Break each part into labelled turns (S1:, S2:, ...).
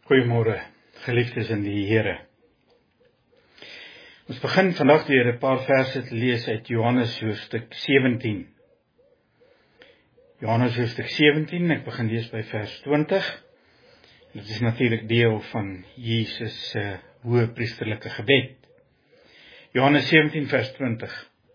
S1: Goeiemôre, geliefdes in die Here. Ons begin vandag weer 'n paar verse te lees uit Johannes hoofstuk 17. Johannes hoofstuk 17, ek begin lees by vers 20. Dit is natuurlik deel van Jesus se hoëpriesterlike gebed. Johannes 17 vers 20.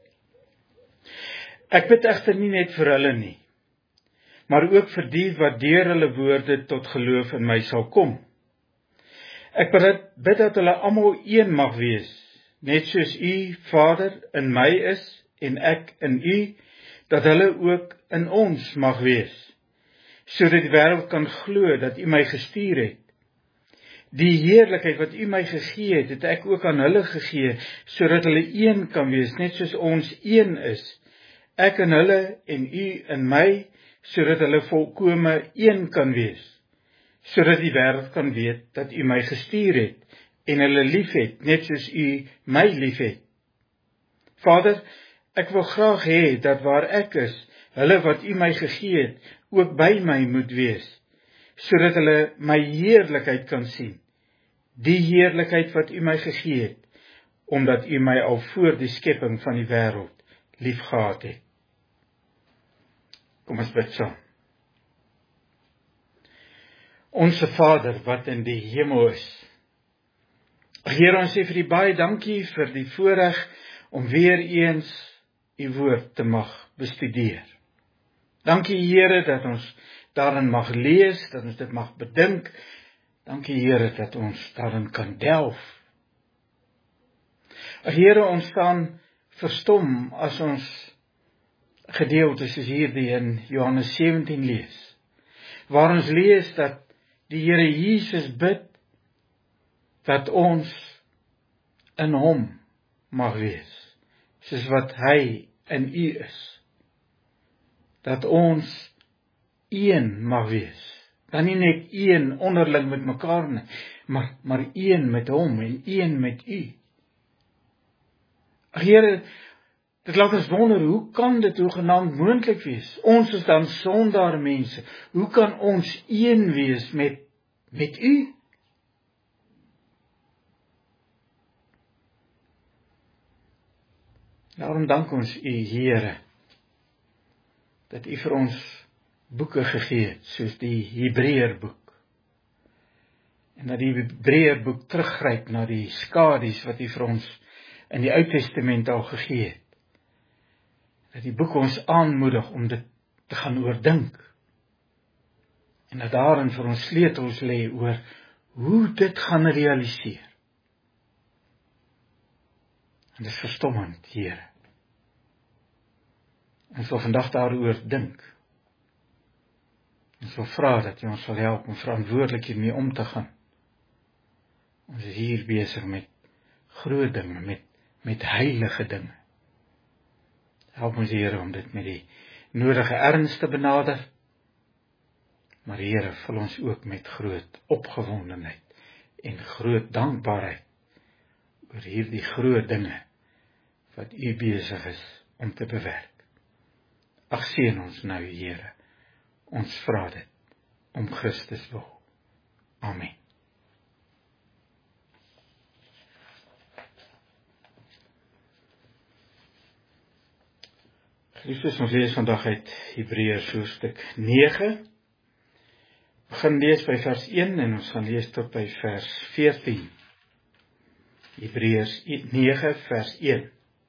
S1: Ek bid egter nie net vir hulle nie, maar ook vir die wat deur hulle woorde tot geloof in my sal kom. Ek bid dat hulle almal een mag wees, net soos U, Vader, in my is en ek in U, dat hulle ook in ons mag wees, sodat die wêreld kan glo dat U my gestuur het. Die heerlikheid wat U my gegee het, het ek ook aan hulle gegee, sodat hulle een kan wees, net soos ons een is. Ek in hulle en U in my, sodat hulle volkome een kan wees, sodat die wêreld kan weet dat U my gestuur het en hulle lief het, net soos U my lief het. Vader, ek wil graag hê dat waar ek is, hulle wat U my gegee het, ook by my moet wees, sodat hulle my heerlikheid kan sien, die heerlikheid wat U my gegee het, omdat U my al voor die skepping van die wêreld liefgehad het. Kom ons bid saam. Onse Vader wat in die hemel is. Here, ons sê vir U baie dankie vir die voorreg om weer eens U woord te mag bestudeer. Dankie Here dat ons daarin mag lees, dat ons dit mag bedink. Dankie Here dat ons daarin kan delf. Here, ons staan verstom as ons gedeeltes soos hierdie in Johannes 17 lees, waar ons lees dat die Here Jesus bid dat ons in Hom mag wees, soos wat Hy in U is. Dat ons een mag wees. Dan nie net een onderling met mekaar nie, maar een met Hom en een met U. Here, dit laat ons wonder, hoe kan dit hoegenaamd moontlik wees? Ons is dan sondaar mense. Hoe kan ons een wees met U? Daarom dank ons U, Here, dat U vir ons boeke gegee het, soos die Hebreërboek. En dat die Hebreërboek teruggryp na die skadies wat U vir ons in die Ou Testament al gegee het. Dat die boek ons aanmoedig om dit te gaan oordink. En dat daarin vir ons sleutels lê oor hoe dit gaan realiseer. En dit is verstommend, Here. Ons wil vandag daaroor dink. Ons wil vra dat U ons sal help om verantwoordelik hiermee om te gaan. Ons is hier besig met groot dinge, met heilige dinge. Help ons, Here, om dit met die nodige erns te benader. Maar Here, vul ons ook met groot opgewondenheid en groot dankbaarheid oor hierdie groot dinge wat U besig is om te bewerk. Ag, seën ons nou, Here. Ons vra dit om Christus wil. Amen. Geliefdes, ons lees vandag uit Hebreërs hoofstuk 9. Begin lees by vers 1 en ons gaan lees tot by vers 14. Hebreërs 9 vers 1.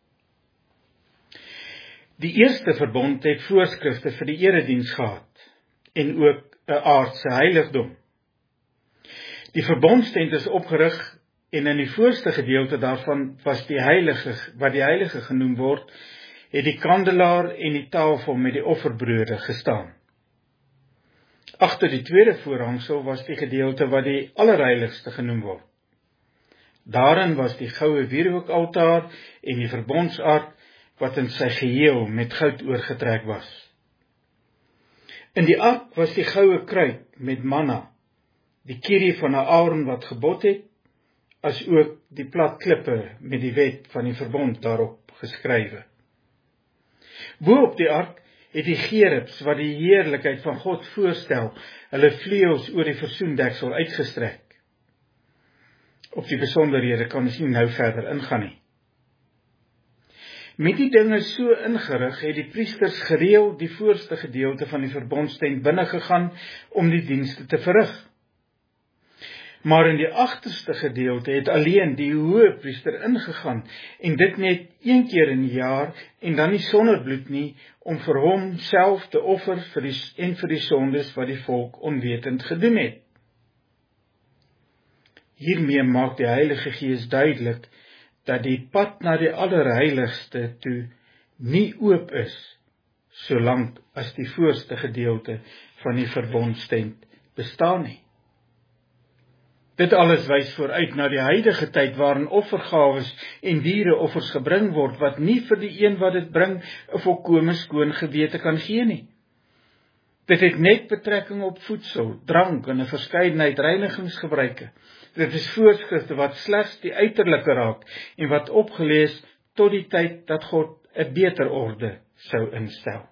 S1: Die eerste verbond het voorskrifte vir die erediens gehad en ook 'n aardse heiligdom. Die verbondstent is opgerig en in die voorste gedeelte daarvan was die heilige, wat die heilige genoem word, het die kandelaar en die tafel met die offerbrode gestaan. Agter die tweede voorhangsel was die gedeelte wat die allerheiligste genoem word. Daarin was die goue wierookaltaar en die verbondsark wat in sy geheel met goud oorgetrek was. In die ark was die goue kruik met manna, die kierie van Aaron wat gebod het, as ook die plat klippe met die wet van die verbond daarop geskrywe. Bo op die ark het die gerubs wat die heerlikheid van God voorstel, hulle vleuels oor die versoendeksel uitgestrek. Op die besonderhede kan ons nie nou verder ingaan nie. Met die dinge so ingerig het die priesters gereeld die voorste gedeelte van die verbondstent binnegegaan om die dienste te verrig. Maar in die agterste gedeelte het alleen die hoëpriester ingegaan en dit net een keer in die jaar en dan nie sonder bloed nie om vir hom self te offer vir die sondes wat die volk onwetend gedoen het. Hiermee maak die Heilige Gees duidelik dat die pad na die Allerheiligste toe nie oop is, solank as die voorste gedeelte van die verbondstent bestaan nie. Dit alles wys vooruit na die huidige tyd waarin offergawes en diereoffers gebring word, wat nie vir die een wat dit bring 'n volkome skoon gewete kan gee nie. Dit het net betrekking op voedsel, drank en 'n verskeidenheid reinigingsgebruike. Dit is voorskrifte wat slegs die uiterlike raak en wat opgelees tot die tyd dat God 'n beter orde sou instel.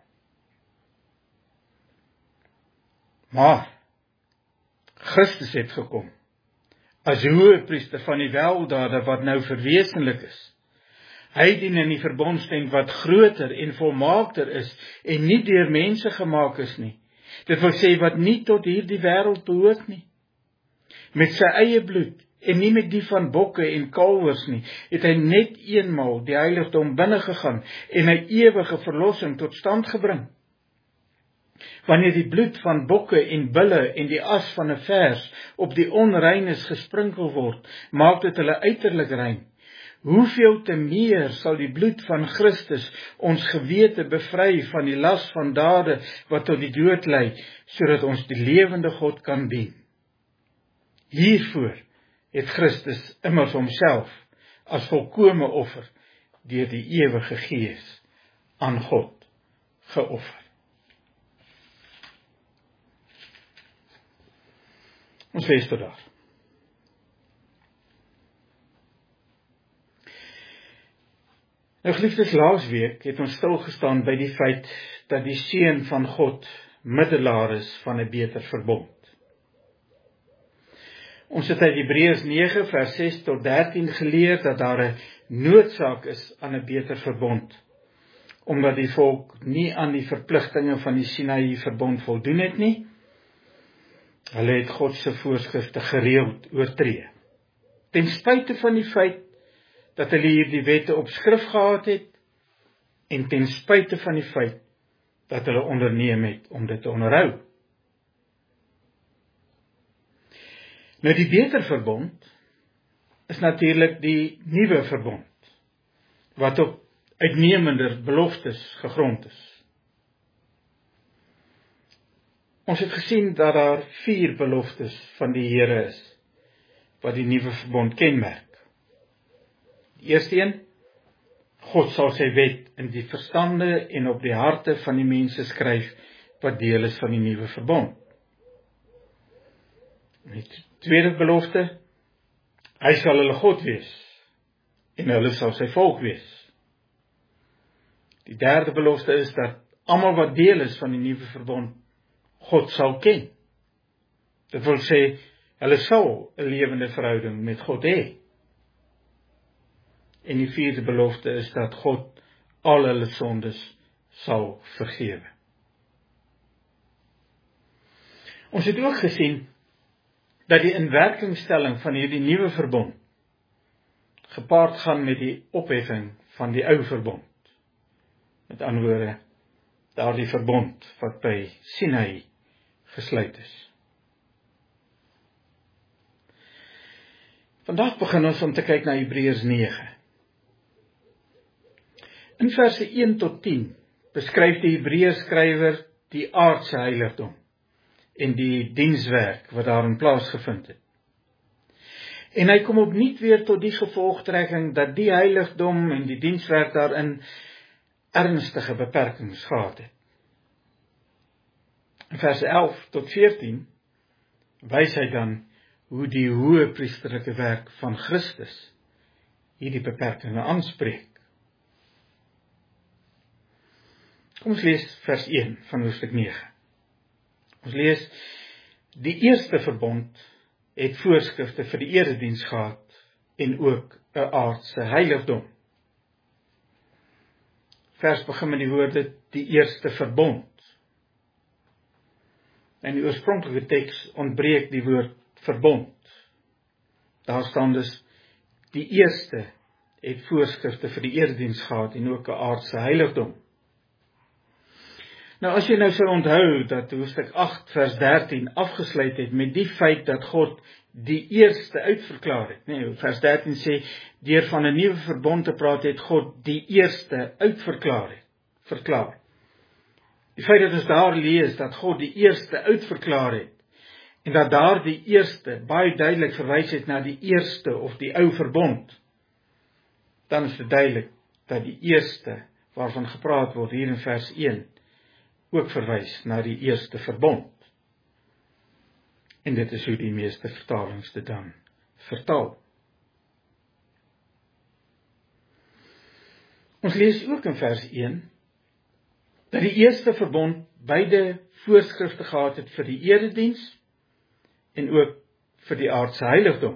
S1: Maar Christus het gekom as hoëpriester van die weldade wat nou verwesenlik is. Hy dien in die verbondstent wat groter en volmaakter is en nie deur mense gemaak is nie. Dit wil sê wat nie tot hierdie wêreld behoort nie. Met sy eie bloed en nie met die van bokke en kalwers nie, het hy net eenmaal die heiligdom binnegegaan en 'n ewige verlossing tot stand gebring. Wanneer die bloed van bokke en bulle en die as van 'n vers op die onreines gesprinkel word, maak dit hulle uiterlik rein. Hoeveel te meer sal die bloed van Christus ons gewete bevry van die las van dade wat tot die dood lei, sodat ons die lewende God kan dien. Hiervoor het Christus immers homself as volkome offer deur die ewige Gees aan God geoffer. Ons lees tot daar. Nou geliefdes, laasweek het ons stilgestaan by die feit dat die Seun van God middelaar is van 'n beter verbond. Ons het uit Hebreërs 9 vers 6 tot 13 geleer dat daar 'n noodsaak is aan 'n beter verbond, omdat die volk nie aan die verpligtinge van die Sinaï verbond voldoen het nie. Hulle het God se voorskrifte gereeld oortree. Ten spyte van die feit dat hulle hierdie wette op skrif gehad het, en ten spyte van die feit dat hulle onderneem het om dit te onderhou. Nou die beter verbond is natuurlik die nuwe verbond, wat op uitnemender beloftes gegrond is. Ons het gesien dat daar 4 beloftes van die Here is, wat die nuwe verbond kenmerk. Die eerste een, God sal sy wet in die verstande en op die harte van die mense skryf, wat deel is van die nuwe verbond. Die tweede belofte, hy sal hulle God wees, en hulle sal sy volk wees. Die derde belofte is dat almal wat deel is van die nuwe verbond, God sal ken. Dit wil sê, hulle sal 'n lewende verhouding met God hê. En die vierde belofte is dat God al hulle sondes sal vergewe. Ons het ook gesien dat die inwerkingstelling van hierdie nuwe verbond gepaard gaan met die opheffing van die ou verbond. Met ander woorde, daardie verbond wat by Sinaï gesluit is. Vandag begin ons om te kyk na Hebreërs 9. In verse 1 tot 10 beskryf die Hebreërs skrywer die aardse heiligdom en die dienswerk wat daarin plaasgevind het. En hy kom opnuut weer tot die gevolgtrekking dat die heiligdom en die dienswerk daarin ernstige beperkings gehad het. In verse 11 tot 14 wys hy dan hoe die hoë priesterlike werk van Christus hierdie beperkings aanspreek. Kom ons lees vers 1 van hoofstuk 9. Ons lees, die eerste verbond het voorskrifte vir die erediens gehad, en ook 'n aardse heiligdom. Vers begin met die woorde die eerste verbond. In die oorspronklike teks ontbreek die woord verbond. Daar staan dus die eerste het voorskrifte vir die erediens gehad en ook 'n aardse heiligdom. Nou as jy nou sou onthou dat hoofstuk 8 vers 13 afgesluit het met die feit dat God die eerste uitverklaar het. Nee, vers 13 sê, deur van 'n nuwe verbond te praat het God die eerste uitverklaar het. Die feit dat ons daar lees dat God die eerste uitverklaar het en dat daar die eerste baie duidelik verwys het na die eerste of die ou verbond, dan is dit duidelik dat die eerste waarvan gepraat word hier in vers 1 ook verwys na die eerste verbond. En dit is hoe die meeste vertalings dit dan vertaal. Ons lees ook in vers 1 dat die eerste verbond beide voorskrifte gehad het vir die erediens en ook vir die aardse heiligdom.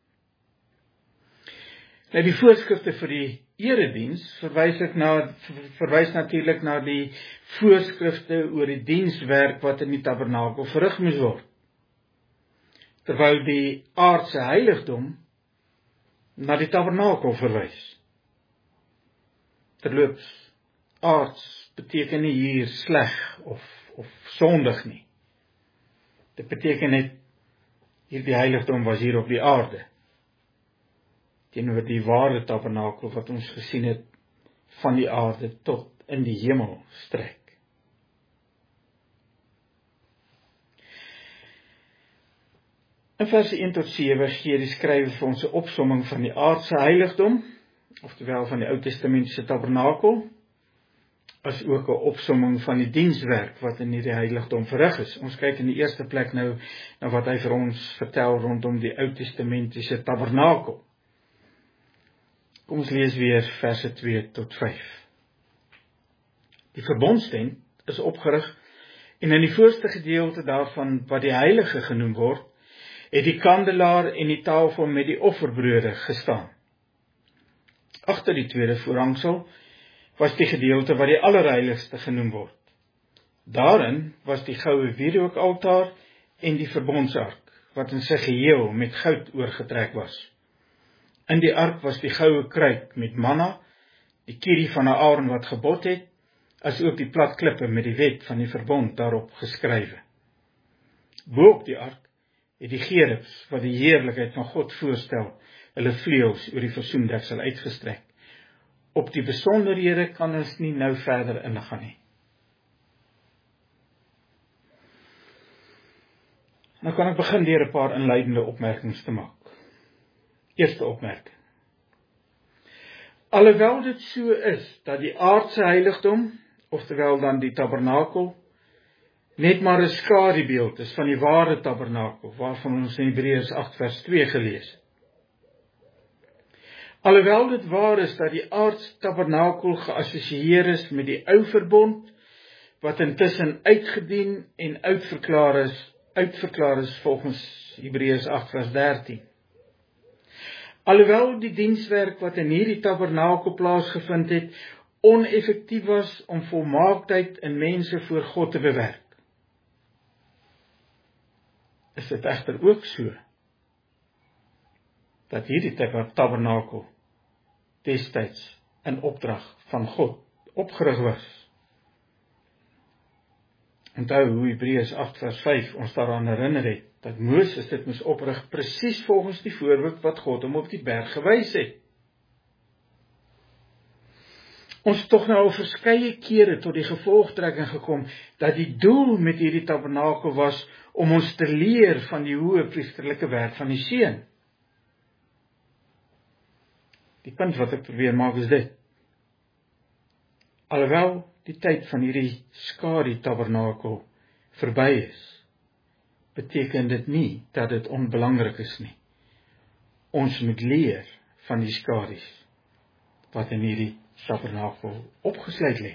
S1: Nou die voorskrifte vir die erediens verwys natuurlik na die voorskrifte oor die dienswerk wat in die tabernakel verrig moes word. Terwyl die aardse heiligdom na die tabernakel verwys. Terloops, aards beteken nie hier sleg of sondig nie. Dit beteken net, hierdie heiligdom was hier op die aarde. Teenoor die ware tabernakel wat ons gesien het, van die aarde tot in die hemel strek. In verse 1 tot 7 gee die skrywer vir ons 'n opsomming van die aardse heiligdom, oftewel van die Ou Testamentiese tabernakel, as ook 'n opsomming van die dienswerk wat in hierdie heiligdom verrig is. Ons kyk in die eerste plek nou na wat hy vir ons vertel rondom die Ou Testamentiese tabernakel. Kom ons lees weer verse 2 tot 5. Die verbondstent is opgerig en in die voorste gedeelte daarvan wat die heilige genoem word, het die kandelaar en die tafel met die offerbrode gestaan. Agter die tweede voorhangsel was die gedeelte wat die allerheiligste genoem word. Daarin was die goue wierookaltaar en die verbondsark, wat in sy geheel met goud oorgetrek was. In die ark was die goue kruik met manna, die kierie van Aaron wat gebod het, as ook die plat klippe met die wet van die verbond daarop geskrywe. Bo op die ark het die gerubs wat die heerlikheid van God voorstel, hulle vleuels oor die versoendeksel uitgestrek. Op die besonderhede kan ons nie nou verder ingaan nie. Nou kan ek begin deur 'n paar inleidende opmerkings te maak. Eerste opmerking. Alhoewel dit so is dat die aardse heiligdom, oftewel dan die tabernakel, net maar 'n skadubeeld is van die ware tabernakel, waarvan ons in Hebreërs 8 vers 2 gelees het. Alhoewel dit waar is dat die aardse tabernakel geassosieer is met die ou verbond, wat intussen uitgedien en uitverklaar is volgens Hebreërs 8 vers 13. Alhoewel die dienswerk wat in hierdie tabernakel plaasgevind het, oneffektief was om volmaaktheid in mense voor God te bewerk, is dit egter ook so, dat hierdie tabernakel destyds in opdrag van God opgerig was. Onthou hoe Hebreërs 8 vers 5 ons daaraan herinner het, dat Moses dit moes oprig presies volgens die voorbeeld wat God hom op die berg gewys het. Ons het tog nou al verskeie kere tot die gevolgtrekking gekom, dat die doel met hierdie tabernakel was, om ons te leer van die hoë priesterlike werk van die Seun. Die punt wat ek probeer maak is dit. Alhoewel die tyd van hierdie skadu tabernakel verby is, beteken dit nie dat dit onbelangrik is nie. Ons moet leer van die skadu's wat in hierdie tabernakel opgesluit lê.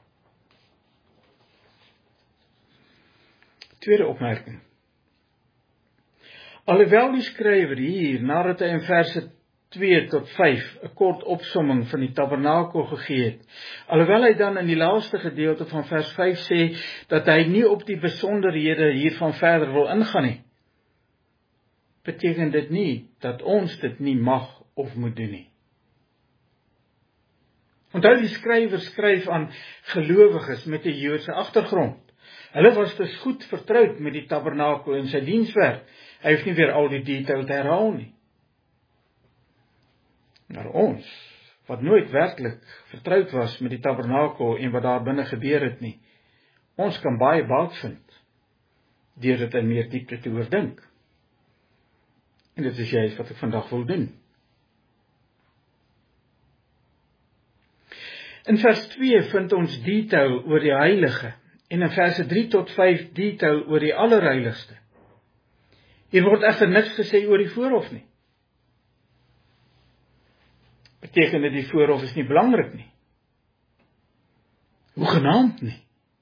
S1: Tweede opmerking. Alhoewel die skrywer hier, nadat hy in verse 2 tot 5 'n kort opsomming van die tabernakel gegee het. Alhoewel hy dan in die laaste gedeelte van vers 5 sê dat hy nie op die besonderhede hiervan verder wil ingaan nie, beteken dit nie dat ons dit nie mag of moet doen nie. Onthou, die skrywer skryf aan gelowiges met 'n Joodse agtergrond. Hulle was dus goed vertroud met die tabernakel en sy dienswerk. Hy hoef nie weer al die detail te herhaal nie. Maar ons, wat nooit werklik vertroud was met die tabernakel en wat daar binne gebeur het nie, ons kan baie baat vind deur dit in meer diepte te oordink. En dit is juist wat ek vandag wil doen. In vers 2 vind ons detail oor die heilige en in verse 3 tot 5 detail oor die allerheiligste. Hier word egter niks gesê oor die voorhof nie. Beteken dit die voorhof is nie belangrik nie? Hoegenaamd nie.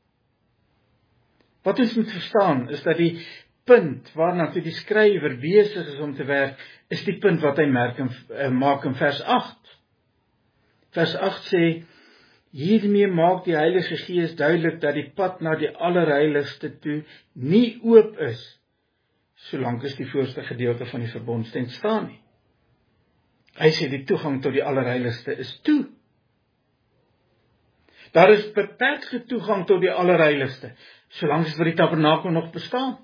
S1: Wat ons moet verstaan is dat die punt waarna toe die skrywer besig is om te werk, is die punt wat hy maak in vers 8. Vers 8 sê, hiermee maak die Heilige Gees duidelik dat die pad na die allerheiligste toe nie oop is, solank as die voorste gedeelte van die verbondstent staan nie. Hy sê die toegang tot die allerheiligste is toe. Daar is beperkte toegang tot die allerheiligste, solank as vir die tabernakel nog bestaan.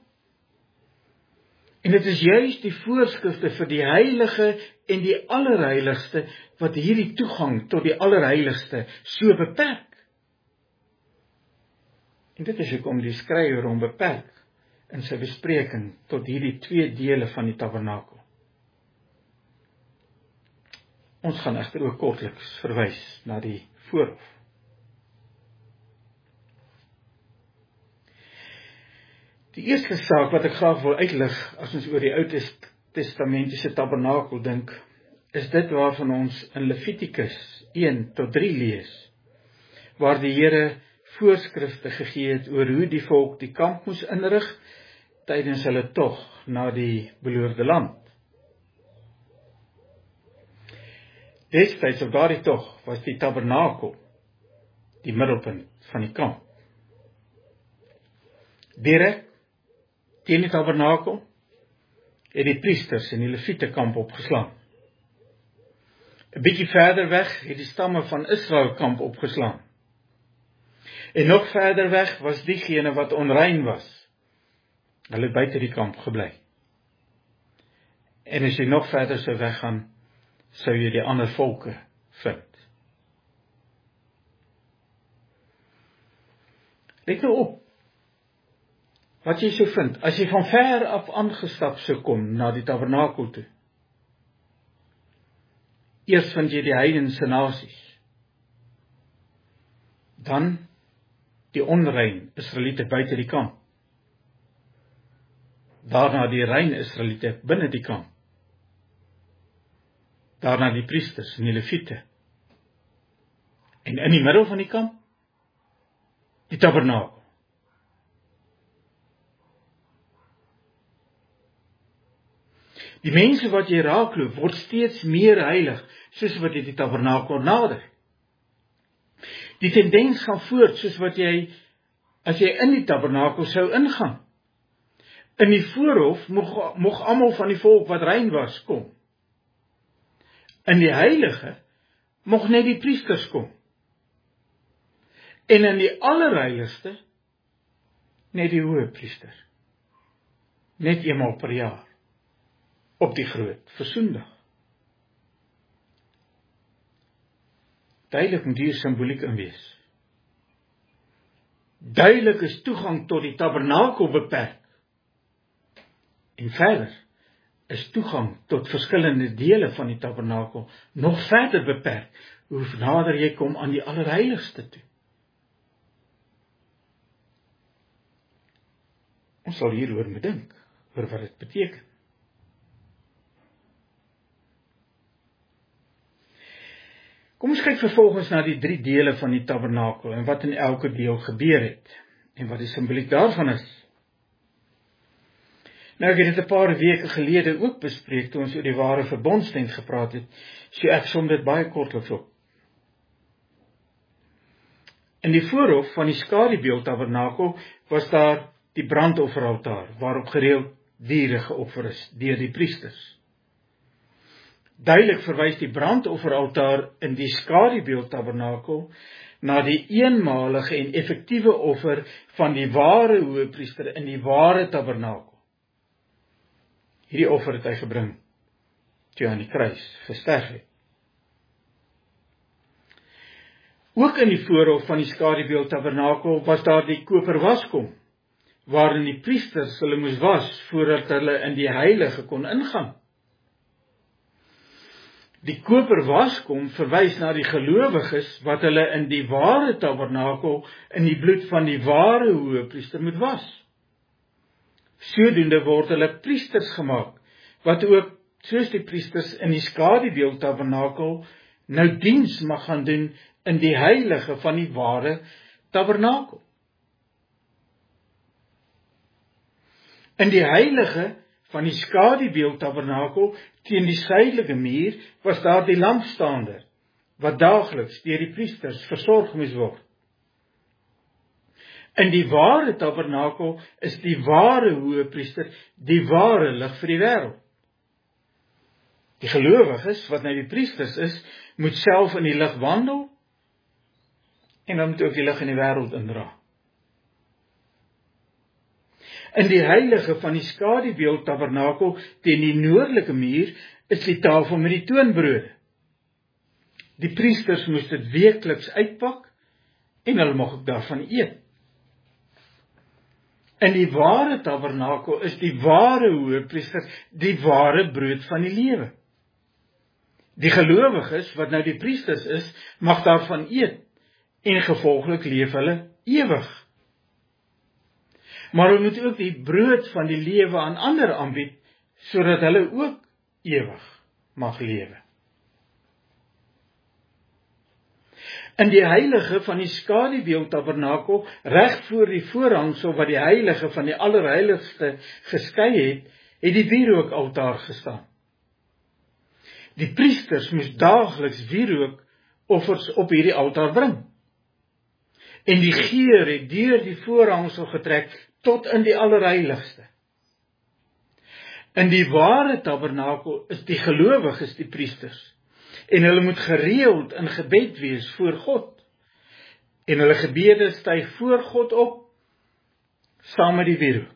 S1: En dit is juist die voorskrifte vir die heilige en die allerheiligste wat hierdie toegang tot die allerheiligste so beperk. En dit is hoekom die skrywer hom beperk in sy bespreking tot hierdie 2 dele van die tabernakel. Ons gaan egter ook kortliks verwys na die voorhof. Die eerste saak wat ek graag wil uitlig as ons oor die Ou Testamentiese tabernakel dink, is dit waarvan ons in Levitikus 1 tot 3 lees, waar die Here voorskrifte gegee het oor hoe die volk die kamp moes inrig tydens hulle tog na die beloofde land. Destyds op daardie tog was die tabernakel die middelpunt van die kamp. Direk teen die tabernakel het die priesters en die leviete kamp opgeslaan. 'n bietjie verder weg het die stamme van Israel kamp opgeslaan. En nog verder weg was diegene wat onrein was. Hulle het buite die kamp gebly. En as jy nog verder sou weggaan, sou jy die ander volke vind. Let nou op wat jy sou vind, as jy van ver af aangestap sou kom na die tabernakel toe. Eers vind jy die heidense nasies. Dan die onrein Israeliete buite die kamp. Daarna die rein Israeliete binne die kamp. Daarna die priesters en die leviete. En in die middel van die kamp, die tabernakel. Die mense wat jy raakloop, word steeds meer heilig, soos wat jy die tabernakel nader. Die tendens gaan voort, soos wat jy, as jy in die tabernakel sou ingaan. In die voorhof moeg almal van die volk wat rein was, kom. In die heilige, moeg net die priesters kom. En in die allerheiligste, net die hoëpriester. Net eenmaal per jaar. Op die groot versoendag. Duidelik moet hier simboliek in wees. Duidelik is toegang tot die tabernakel beperk. En verder is toegang tot verskillende dele van die tabernakel nog verder beperk, hoe nader jy kom aan die allerheiligste toe. Ons sal hieroor moet dink, oor wat dit beteken. Kom ons kyk vervolgens na die 3 dele van die tabernakel en wat in elke deel gebeur het en wat die simboliek daarvan is. Nou, ek het dit 'n paar weke gelede ook bespreek, toe ons oor die ware verbondstent gepraat het, so ek som dit baie kortliks op. In die voorhof van die skadubeeldtabernakel was daar die brandofferaltaar, waarop gereeld diere geoffer is deur die priesters. Duidelik verwys die brandofferaltaar in die skadubeeldtabernakel na die eenmalige en effektiewe offer van die ware hoëpriester in die ware tabernakel. Hierdie offer het hy gebring toe aan die kruis gesterf het. Ook in die voorhof van die skadubeeldtabernakel was daar die koperwaskom, waarin die priesters hulle moes was voordat hulle in die heilige kon ingaan. Die koperwaskom verwys na die gelowiges wat hulle in die ware tabernakel in die bloed van die ware hoëpriester moet was. Sodoende word hulle priesters gemaak, wat ook, soos die priesters in die skadubeeldtabernakel, nou diens mag gaan doen in die heilige van die ware tabernakel. In die heilige van die skadubeeldtabernakel teen die suidelike muur was daar die lampstander, wat daagliks deur die priesters versorg moes word. In die ware tabernakel is die ware hoëpriester die ware lig vir die wêreld. Die gelowiges, wat nou die priesters is, moet self in die lig wandel, en dan moet ook die lig in die wêreld indra. In die heilige van die skadubeeldtabernakel teen die noordelike muur is die tafel met die toonbrode. Die priesters moes dit weekliks uitpak en hulle mag ook daarvan eet. In die ware tabernakel is die ware hoëpriester die ware brood van die lewe. Die gelowiges, wat nou die priesters is, mag daarvan eet en gevolglik leef hulle ewig. Maar hulle moet ook die brood van die lewe aan ander aanbied, sodat hulle ook ewig mag lewe. In die heilige van die skadubeeldtabernakel, reg voor die voorhangsel wat die heilige van die allerheiligste geskei het, het die wierookaltaar gestaan. Die priesters moes daagliks wierookoffers op hierdie altaar bring. En die geur het deur die voorhangsel getrek tot in die allerheiligste. In die ware tabernakel is die gelowiges die priesters, en hulle moet gereeld in gebed wees voor God, en hulle gebede styg voor God op, saam met die wierook.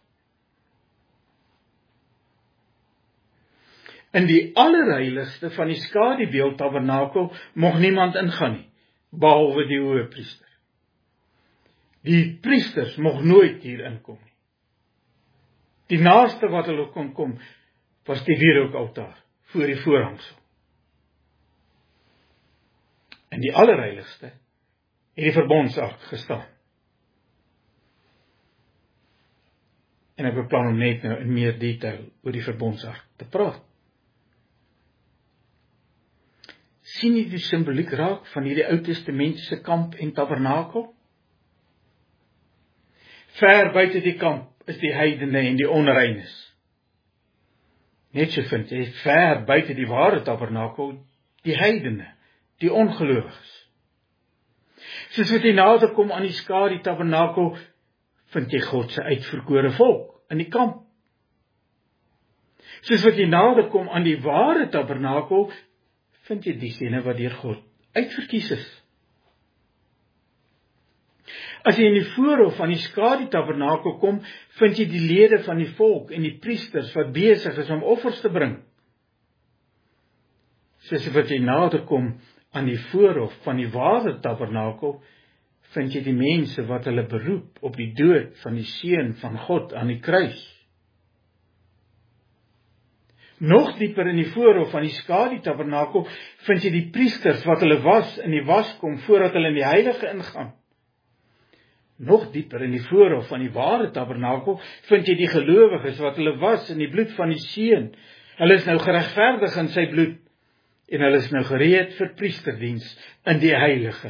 S1: In die allerheiligste van die skadubeeldtabernakel mocht niemand ingaan nie, behalwe die hoëpriester. Die priesters mocht nooit hier inkom nie. Die naaste wat hulle kon kom, was die wierookaltaar, voor die voorhangsel. In die allerheiligste het die verbondsark gestaan. En ek beplan om net nou in meer detail oor die verbondsark te praat. Sien jy die simboliek raak van hierdie Ou Testamentiese kamp en tabernakel? Ver buite die kamp is die heidene en die onreines. Net so vind jy, ver buite die ware tabernakel, die heidene, die ongelowiges. Soos wat jy nader kom aan die skadu tabernakel, vind jy God se uitverkore volk in die kamp. Soos wat jy nader kom aan die ware tabernakel, vind jy diegene wat deur God uitverkies is. As jy in die voorhof van die skadu tabernakel kom, vind jy die lede van die volk en die priesters wat besig is om offers te bring. Soos wat jy nader kom aan die voorhof van die ware tabernakel, vind jy die mense wat hulle beroep op die dood van die Seun van God aan die kruis. Nog dieper in die voorhof van die skadu tabernakel vind jy die priesters wat hulle was in die waskom voordat hulle in die heilige ingaan. Nog dieper in die voorhof van die ware tabernakel vind jy die gelowiges wat hulle was in die bloed van die Seun. Hulle is nou geregverdig in sy bloed en hulle is nou gereed vir priesterdiens in die heilige.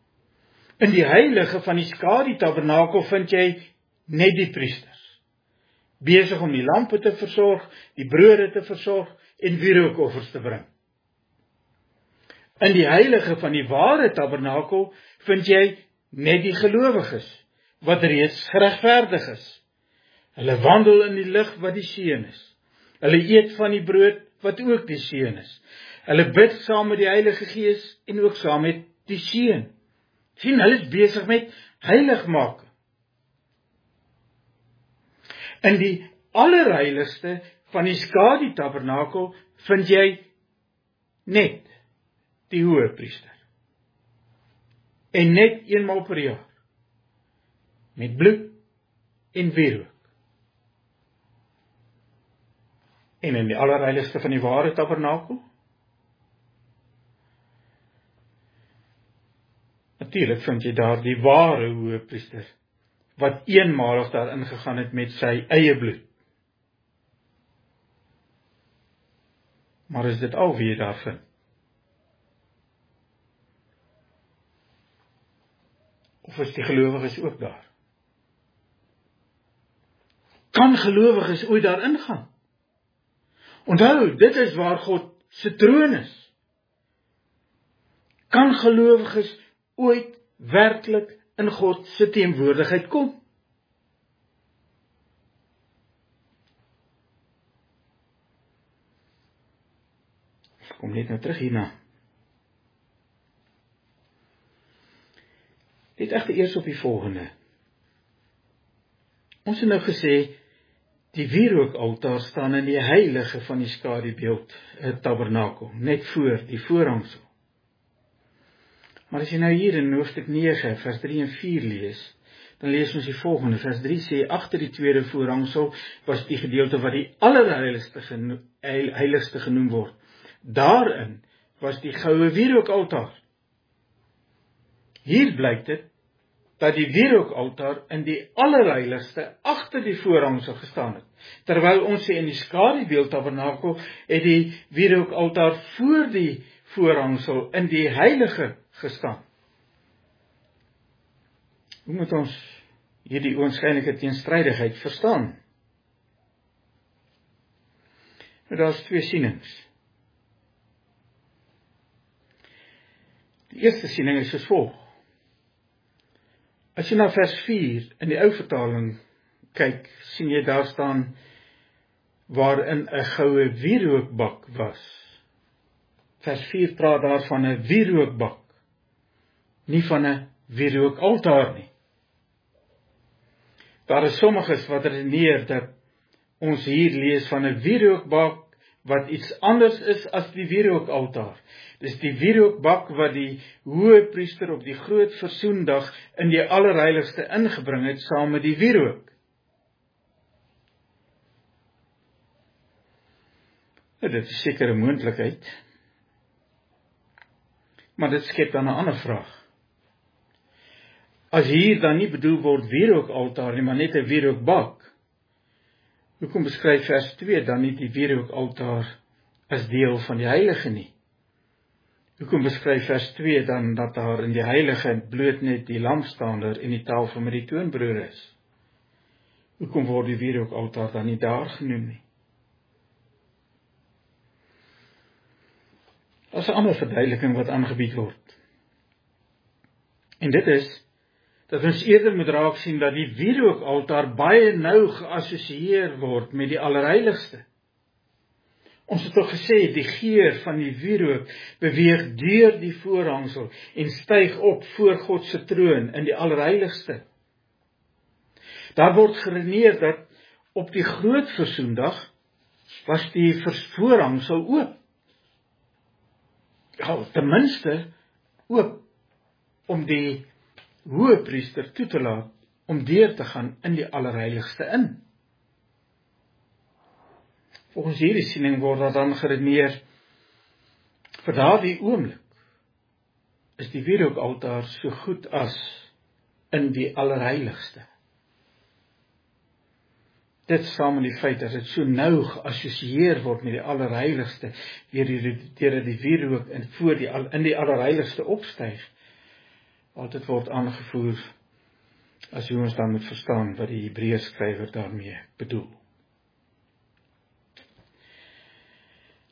S1: In die heilige van die skadu tabernakel vind jy net die priesters. besig om die lampe te versorg, die brode te versorg en wierookoffers te bring. In die heilige van die ware tabernakel vind jy net die gelowiges, wat reeds geregverdig is. Hulle wandel in die lig wat die seën is. Hulle eet van die brood wat ook die seën is. Hulle bid saam met die Heilige Gees en ook saam met die seën. Sien, hulle is besig met heiligmaking. In die allerheiligste van die skadu tabernakel vind jy net die hoëpriester. En net eenmaal per jaar. Met bloed en wierook. En in die allerheiligste van die ware tabernakel? Natuurlik vind jy daar die ware hoëpriester, wat eenmalig daar ingegaan het met sy eie bloed. Maar is dit al wie jy daar vind? Of is die gelowiges ook daar? Kan gelowiges ooit daar ingaan? Onthou, dit is waar God se troon is. Kan gelowiges ooit werklik in God se teenwoordigheid kom? Kom net nou terug hierna. Dit egter eers op die volgende. Ons het nou gesê, die wierookaltaar staan in die heilige van die skadubeeld, tabernakel, net voor die voorhangsel. Maar as jy nou hier in hoofstuk 9, vers 3 en 4 lees, dan lees ons die volgende. Vers 3 sê, agter die tweede voorhangsel was die gedeelte wat die allerheiligste genoem word. Daarin was die goue wierookaltaar. Hier blyk dit dat die wierookaltaar in die allerheiligste agter die voorhangsel gestaan het. Terwyl ons sê in die skadubeeld tabernakel het die wierookaltaar voor die voorhangsel in die heilige gestaan. Hoe moet ons hierdie oënskynlike teenstrydigheid verstaan? Daar is twee sienings. Die eerste siening is soos volg. As jy na vers 4 in die ou vertaling kyk, sien jy daar staan waarin 'n goue wierookbak was. Vers 4 praat daar van 'n wierookbak, nie van 'n wierookaltaar nie. Daar is sommiges wat redeneer dat ons hier lees van 'n wierookbak wat iets anders is as die wierookaltaar. Dis die wierookbak wat die hoëpriester op die groot versoendag in die allerheiligste ingebring het saam met die wierook. Dit is seker 'n moontlikheid. Maar dit skep dan 'n ander vraag. As hier dan nie bedoel word wierookaltaar nie, maar net 'n wierookbak, hoekom beskryf vers 2 dan nie die wierookaltaar as deel van die heilige nie? Hoekom beskryf vers 2 dan dat daar in die heilige bloot net die lampstander en die tafel met die toonbrode is? Hoekom word die wierookaltaar dan nie daar genoem nie? Daar is 'n ander verduideliking wat aangebied word. En dit is dat ons eerder moet raak sien dat die wierookaltaar baie nou geassosieer word met die allerheiligste. Ons het al gesê, die geur van die wierook beweeg deur die voorhangsel en styg op voor God se troon in die allerheiligste. Daar word geredeneer dat op die groot versoendag was die voorhangsel oop. Ja, ten minste oop om die hoëpriester toe te laat om deur te gaan in die allerheiligste in. Volgens hierdie siening word daar dan geredeneer, vir daardie oomblik is die wierookaltaar so goed as in die allerheiligste. Dit saam met die feit dat dit so nou geassosieer word met die allerheiligste, deur die wierook in die allerheiligste opstyg, wat dit word aangevoer, as hoe ons dan moet verstaan wat die Hebreërskrywer daarmee bedoel.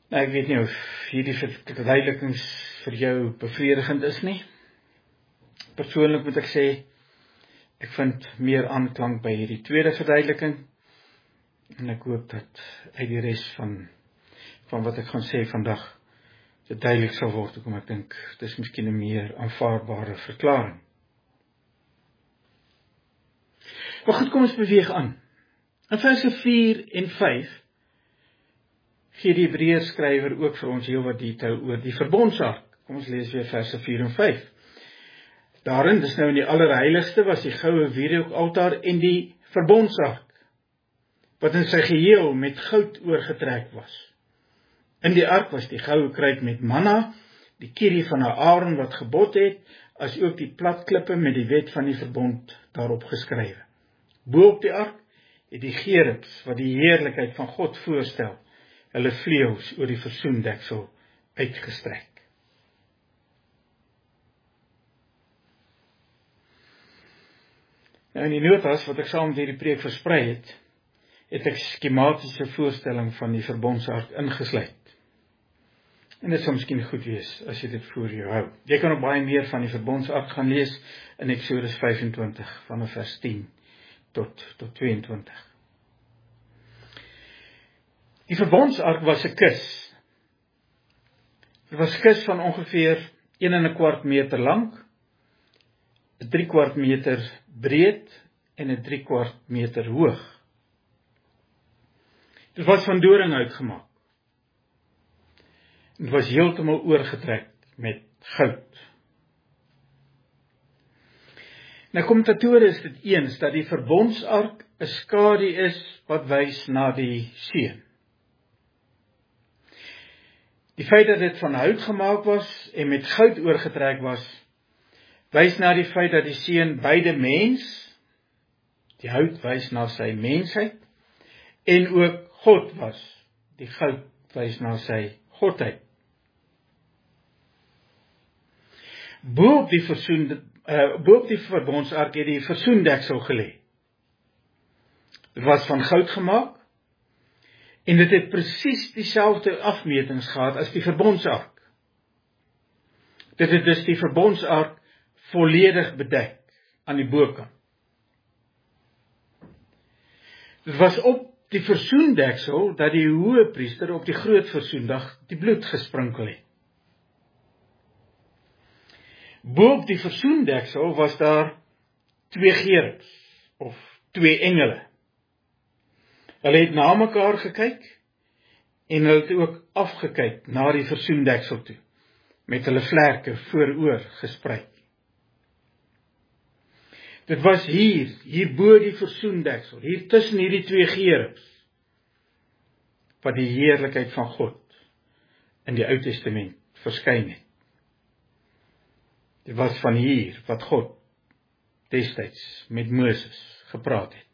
S1: Nou, ek weet nie of hierdie verduidelikings vir jou bevredigend is nie. Persoonlik moet ek sê, ek vind meer aanklank by hierdie tweede verduideliking, en ek hoop dat uit die res van wat ek gaan sê vandag, dit duidelik sal word, hoekom ek dink, dit is miskien 'n meer aanvaarbare verklaring. Maar goed, kom ons beweeg aan. In verse 4 en 5 gee die Hebreërskrywer ook vir ons heel wat detail oor die verbondsark. Kom ons lees weer verse 4 en 5. Daarin, dis nou in die allerheiligste, was die goue wierookaltaar en die verbondsark, wat in sy geheel met goud oorgetrek was. In die ark was die goue kruik met manna, die kierie van Aaron wat gebod het, as ook die platklippe met die wet van die verbond daarop geskrywe. Bo op die ark het die gerubs, wat die heerlikheid van God voorstel, hulle vleuels oor die versoendeksel uitgestrek. Nou in die notas wat ek saam met hierdie preek versprei het ek skematiese voorstelling van die verbondsark ingesluit. En dit sal miskien goed wees as jy dit voor jou hou. Jy kan ook baie meer van die verbondsark gaan lees in Eksodus 25 vanaf vers 10 tot 22. Die verbondsark was 'n kus. Dit was 'n kus van ongeveer 1,25 meter lank, 3/4 meter breed en 3/4 meter hoog. Dit was van doringhout gemaak. Dit was heeltemal oorgetrek met goud. Nou kommentatore is dit eens dat die verbondsark 'n skadu is wat wys na die seun. Die feit dat dit van hout gemaak was en met goud oorgetrek was, wys na die feit dat die seun beide mens, die hout wys na sy mensheid, en ook God was. Die goud wys na sy godheid. Bo op die verbondsark het die versoendeksel gelê. Dit was van goud gemaak, en dit het presies dieselfde afmetings gehad as die verbondsark. Dit het dus die verbondsark volledig bedek aan die bokant. Dit was op die versoendeksel dat die hoëpriester op die groot versoendag die bloed gesprinkel het. Bo op die versoendeksel was daar 2 gerubs, of 2 engele. Hulle het na mekaar gekyk, en hulle het ook afgekyk na die versoendeksel toe, met hulle vlerke vooroor gesprei. Dit was hier bo die versoendeksel, hier tussen hierdie 2 gerubs, wat die heerlikheid van God in die Ou Testament verskyn het. Dit was van hier wat God destyds met Moses gepraat het.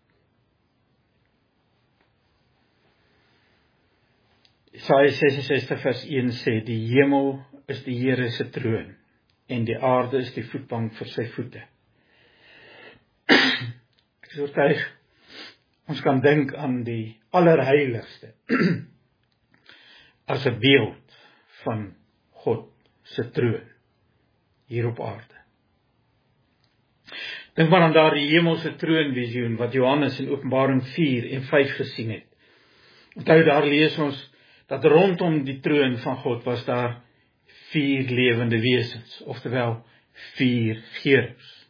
S1: Jesaja 66 vers 1 sê, die hemel is die Here se troon, en die aarde is die voetbank vir sy voete. Ek is oortuig, ons kan dink aan die allerheiligste, as 'n beeld van God se troon, hier op aarde. Dink maar aan daardie hemelse troonvisioen, wat Johannes in Openbaring 4 en 5 gesien het. Onthou, daar lees ons, dat rondom die troon van God was daar 4 lewende wesens, oftewel 4 gerubs.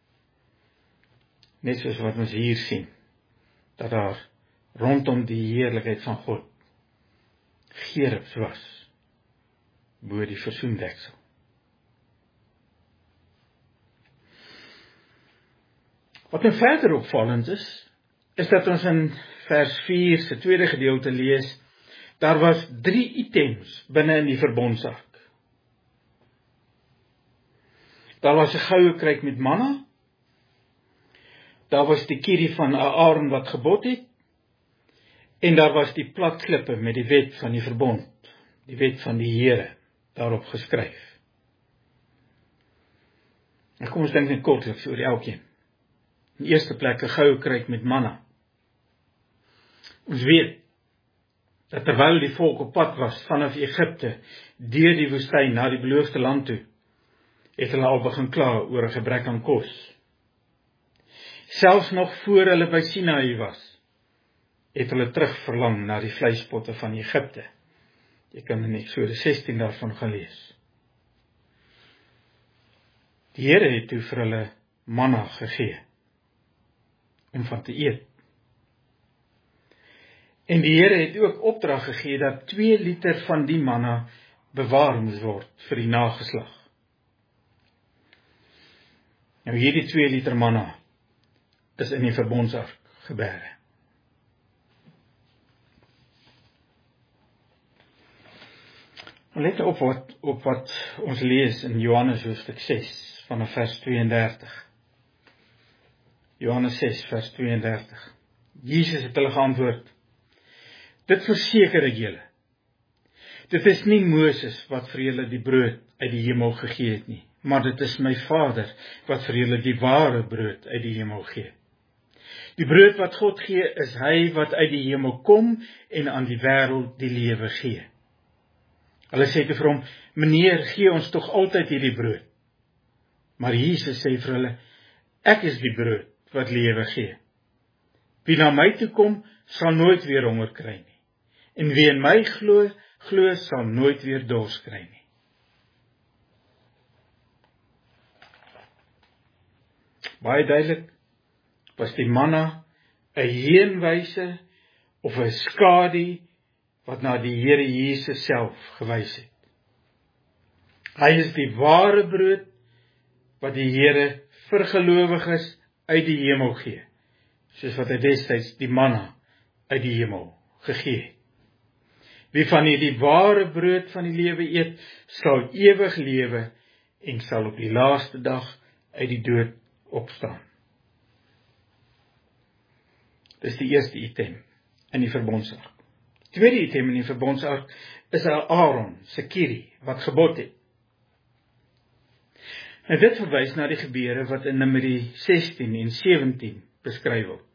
S1: Net soos wat ons hier sien, dat daar rondom die heerlikheid van God gerubs was, bo die versoendeksel. Wat nou verder opvallend is dat ons in vers 4 se tweede gedeelte lees, daar was 3 items binne in die verbondsark. Daar was 'n goue kruik met manna, daar was die kierie van Aaron wat gebod het, en daar was die platklippe met die wet van die verbond, die wet van die Here, daarop geskryf. En kom ons dink net kortliks oor elkeen. In eerste plek 'n goue kruik met manna. Ons weet dat terwyl die volk op pad was vanaf Egipte, deur die woestyn na die beloofde land toe, het hulle al begin kla oor 'n gebrek aan kos. Selfs nog voor hulle by Sinaï was, het hulle terug verlang na die vleispotte van Egipte. Jy kan in Eksodus 16 daarvan gaan lees. Die Here het toe vir hulle manna gegee, om van te eet. En die Here het ook opdrag gegee dat 2 liter van die manna bewaar moes word vir die nageslag. Nou hierdie 2 liter manna is in die verbondsark geberge. Let op wat ons lees in Johannes hoofstuk 6 vanaf vers 32. Johannes 6 vers 32. Jesus het hulle geantwoord: Dit verseker ek julle, dit is nie Moses wat vir julle die brood uit die hemel gegee het nie, maar dit is my Vader wat vir julle die ware brood uit die hemel gee. Die brood wat God gee, is hy wat uit die hemel kom en aan die wêreld die lewe gee. Hulle sê te vir hom: Meneer, gee ons tog altyd hierdie brood. Maar Jesus sê vir hulle: Ek is die brood wat lewe gee. Wie na my toe kom, sal nooit weer honger kry nie. En wie in my glo, sal nooit weer dors kry nie. Baie duidelik was die manna 'n heenwyse of 'n skadu wat na die Here Jesus self gewys het. Hy is die ware brood wat die Here vir gelowiges uit die hemel gee, soos wat hy destyds die manna uit die hemel gegee het. Wie van hierdie ware brood van die lewe eet, sal ewig lewe en sal op die laaste dag uit die dood opstaan. Dis die eerste item in die verbondsark. Die tweede item in die verbondsark is Aaron se kierie wat gebod het. En dit verwys na die gebeure wat in Numeri 16 en 17 beskryf word.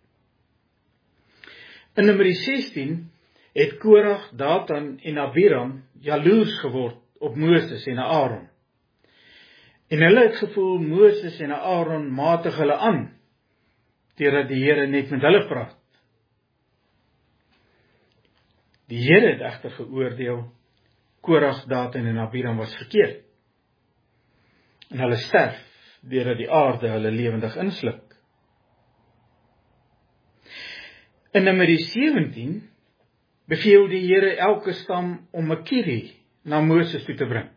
S1: In Numeri 16 het Korag, Datan en Abiram jaloers geword op Moses en Aaron. En hulle het gevoel Moses en Aaron matig hulle aan, deurdat die Here net met hulle praat. Die Here het egter geoordeel, Korag, Datan en Abiram was verkeerd. En hulle sterf, deurdat die aarde hulle lewendig insluk. In Numeri 17 beveel die Here elke stam om 'n kierie na Moses toe te bring.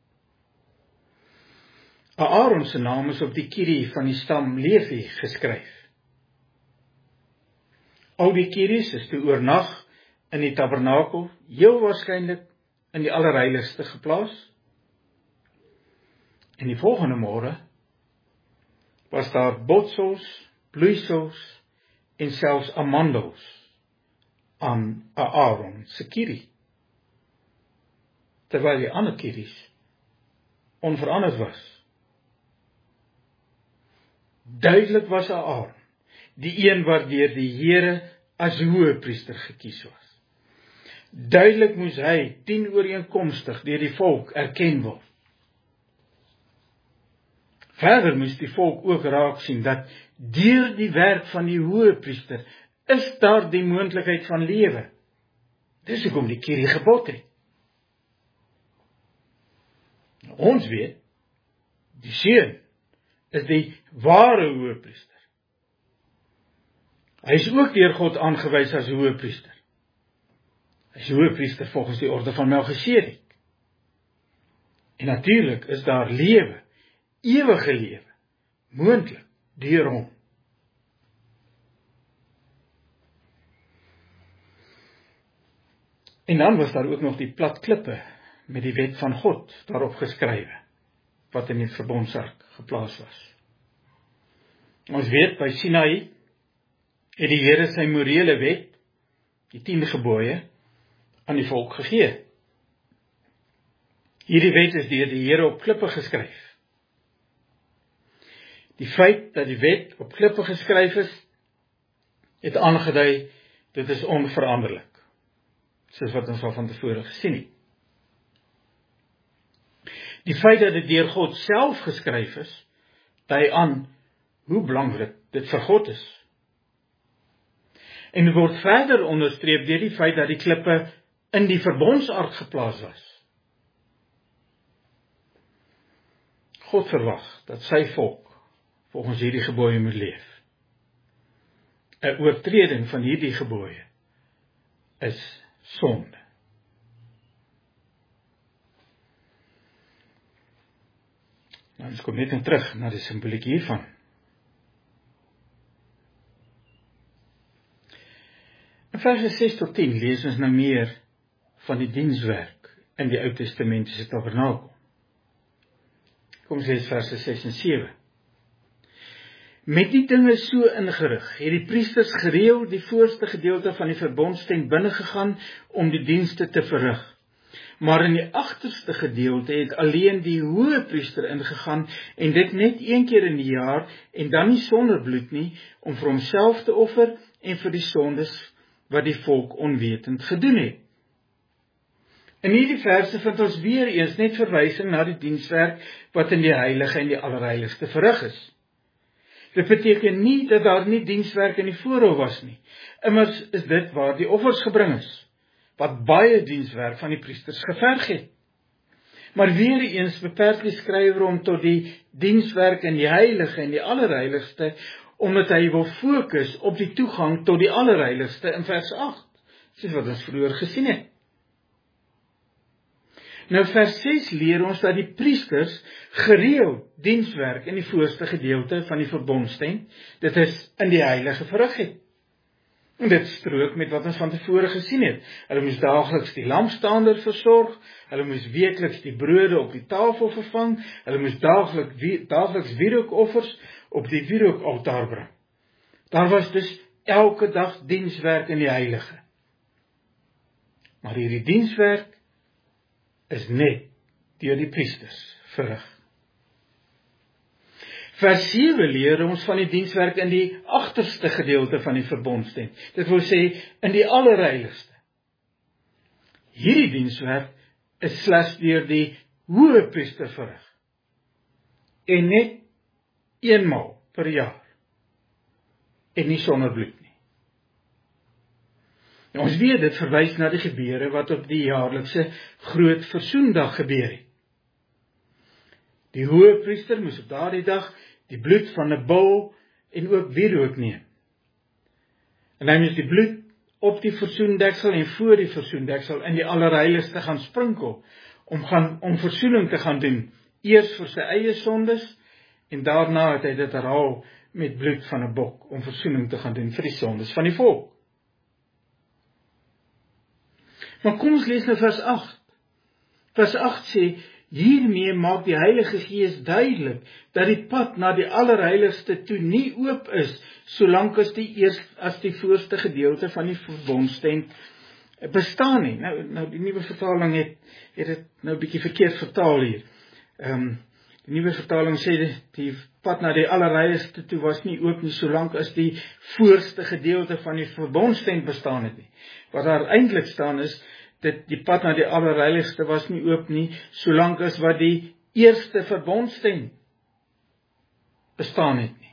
S1: Aaron se naam is op die kierie van die stam Levi geskryf. Al die kieries is toe oornag in die tabernakel, heel waarskynlik in die allerheiligste geplaas. En die volgende môre was daar botsels, bloeisels en selfs amandels aan Aaron se kierie, terwyl die ander kieries onveranderd was. Duidelik was Aaron die een waardeur die Here as hoëpriester gekies was. Duidelik moes hy teenooreenkomstig deur die volk erken word. Verder moes die volk ook raak sien dat deur die werk van die hoëpriester is daar die moontlikheid van lewe. Dis hoekom die kierie gebod het. Ons weet, die seun is die ware hoëpriester. Hy is ook deur God aangewys as hoëpriester. Hy is hoëpriester volgens die orde van Melchisedek. En natuurlik is daar lewe, ewige lewe, moontlik deur hom. En dan was daar ook nog die plat klippe met die wet van God daarop geskrywe, wat in die verbondsark geplaas was. Ons weet, by Sinaï het die Here sy morele wet, die 10 gebooie, aan die volk gegee. Hierdie wet is deur die Here op klippe geskryf. Die feit dat die wet op klippe geskryf is, het aangedui, dit is onveranderlik. soos wat ons al van tevore gesien het. Die feit dat dit deur God self geskryf is, dui aan hoe belangrik dit vir God is. En dit word verder onderstreep deur die feit dat die klippe in die verbondsark geplaas was. God verwag dat sy volk volgens hierdie gebooie moet leef. 'n Oortreding van hierdie gebooie is sonde. Nou, ons kom net terug na die simboliek hiervan. In verse 6 tot 10 lees ons nou meer van die dienswerk in die Ou Testamentiese tabernakel. Kom ons lees verse 6 en 7. Met die dinge so ingerig, het die priesters gereeld die voorste gedeelte van die verbondstent binnegegaan om die dienste te verrig. Maar in die agterste gedeelte het alleen die hoëpriester ingegaan en dit net een keer in die jaar en dan nie sonder bloed nie, om vir homself te offer en vir die sondes wat die volk onwetend gedoen het. In hierdie verse vind ons weer eens net verwysing na die dienswerk wat in die heilige en die allerheiligste verrig is. Dit beteken nie dat daar nie dienswerk in die voorhof was nie. Immers is dit waar die offers gebring is, wat baie dienswerk van die priesters geverg het. Maar weer eens beperk die skrywer hom tot die dienswerk in die heilige en die allerheiligste, omdat hy wil fokus op die toegang tot die allerheiligste in vers 8, soos wat ons vroeër gesien het. Nou vers 6 leer ons dat die priesters gereeld dienswerk in die voorste gedeelte van die verbondstent, dit is in die heilige verrig het. En dit strook met wat ons van tevore gesien het. Hulle moes daagliks die lampstaander versorg, hulle moes weekliks die brode op die tafel vervang, hulle moes daagliks wierookoffers op die wierookaltaar bring. Daar was dus elke dag dienswerk in die heilige. Maar hierdie dienswerk is net deur die priesters verrig. Vers 7 leer ons van die dienswerk in die agterste gedeelte van die verbondstent. Dit wil sê, in die allerheiligste. Hierdie dienswerk is slegs deur die hoëpriester verrig. En net eenmaal per jaar. En nie sonder bloed nie. Nou, ons weet dit verwys na die gebeure wat op die jaarlikse groot versoendag gebeur het. Die hoëpriester moes op daardie dag die bloed van 'n bul en ook wierook neem. En hy moes die bloed op die versoendeksel en voor die versoendeksel in die allerheiligste gaan sprinkel, om versoening te gaan doen, eers vir sy eie sondes, en daarna het hy dit herhaal met bloed van 'n bok, om versoening te gaan doen vir die sondes van die volk. Maar kom ons lees nou vers 8. Vers 8 sê, hiermee maak die Heilige Gees duidelik dat die pad na die allerheiligste toe nie oop is, solank as die voorste gedeelte van die verbondstent bestaan nie. Nou die nuwe vertaling het dit nou 'n bietjie verkeerd vertaal hier. Die nuwe vertaling sê die pad na die allerheiligste toe was nie oop nie, solank as die voorste gedeelte van die verbondstent bestaan het nie. Wat daar eintlik staan is, die pad na die allerheiligste was nie oop nie, solank as wat die eerste verbondstent bestaan het nie.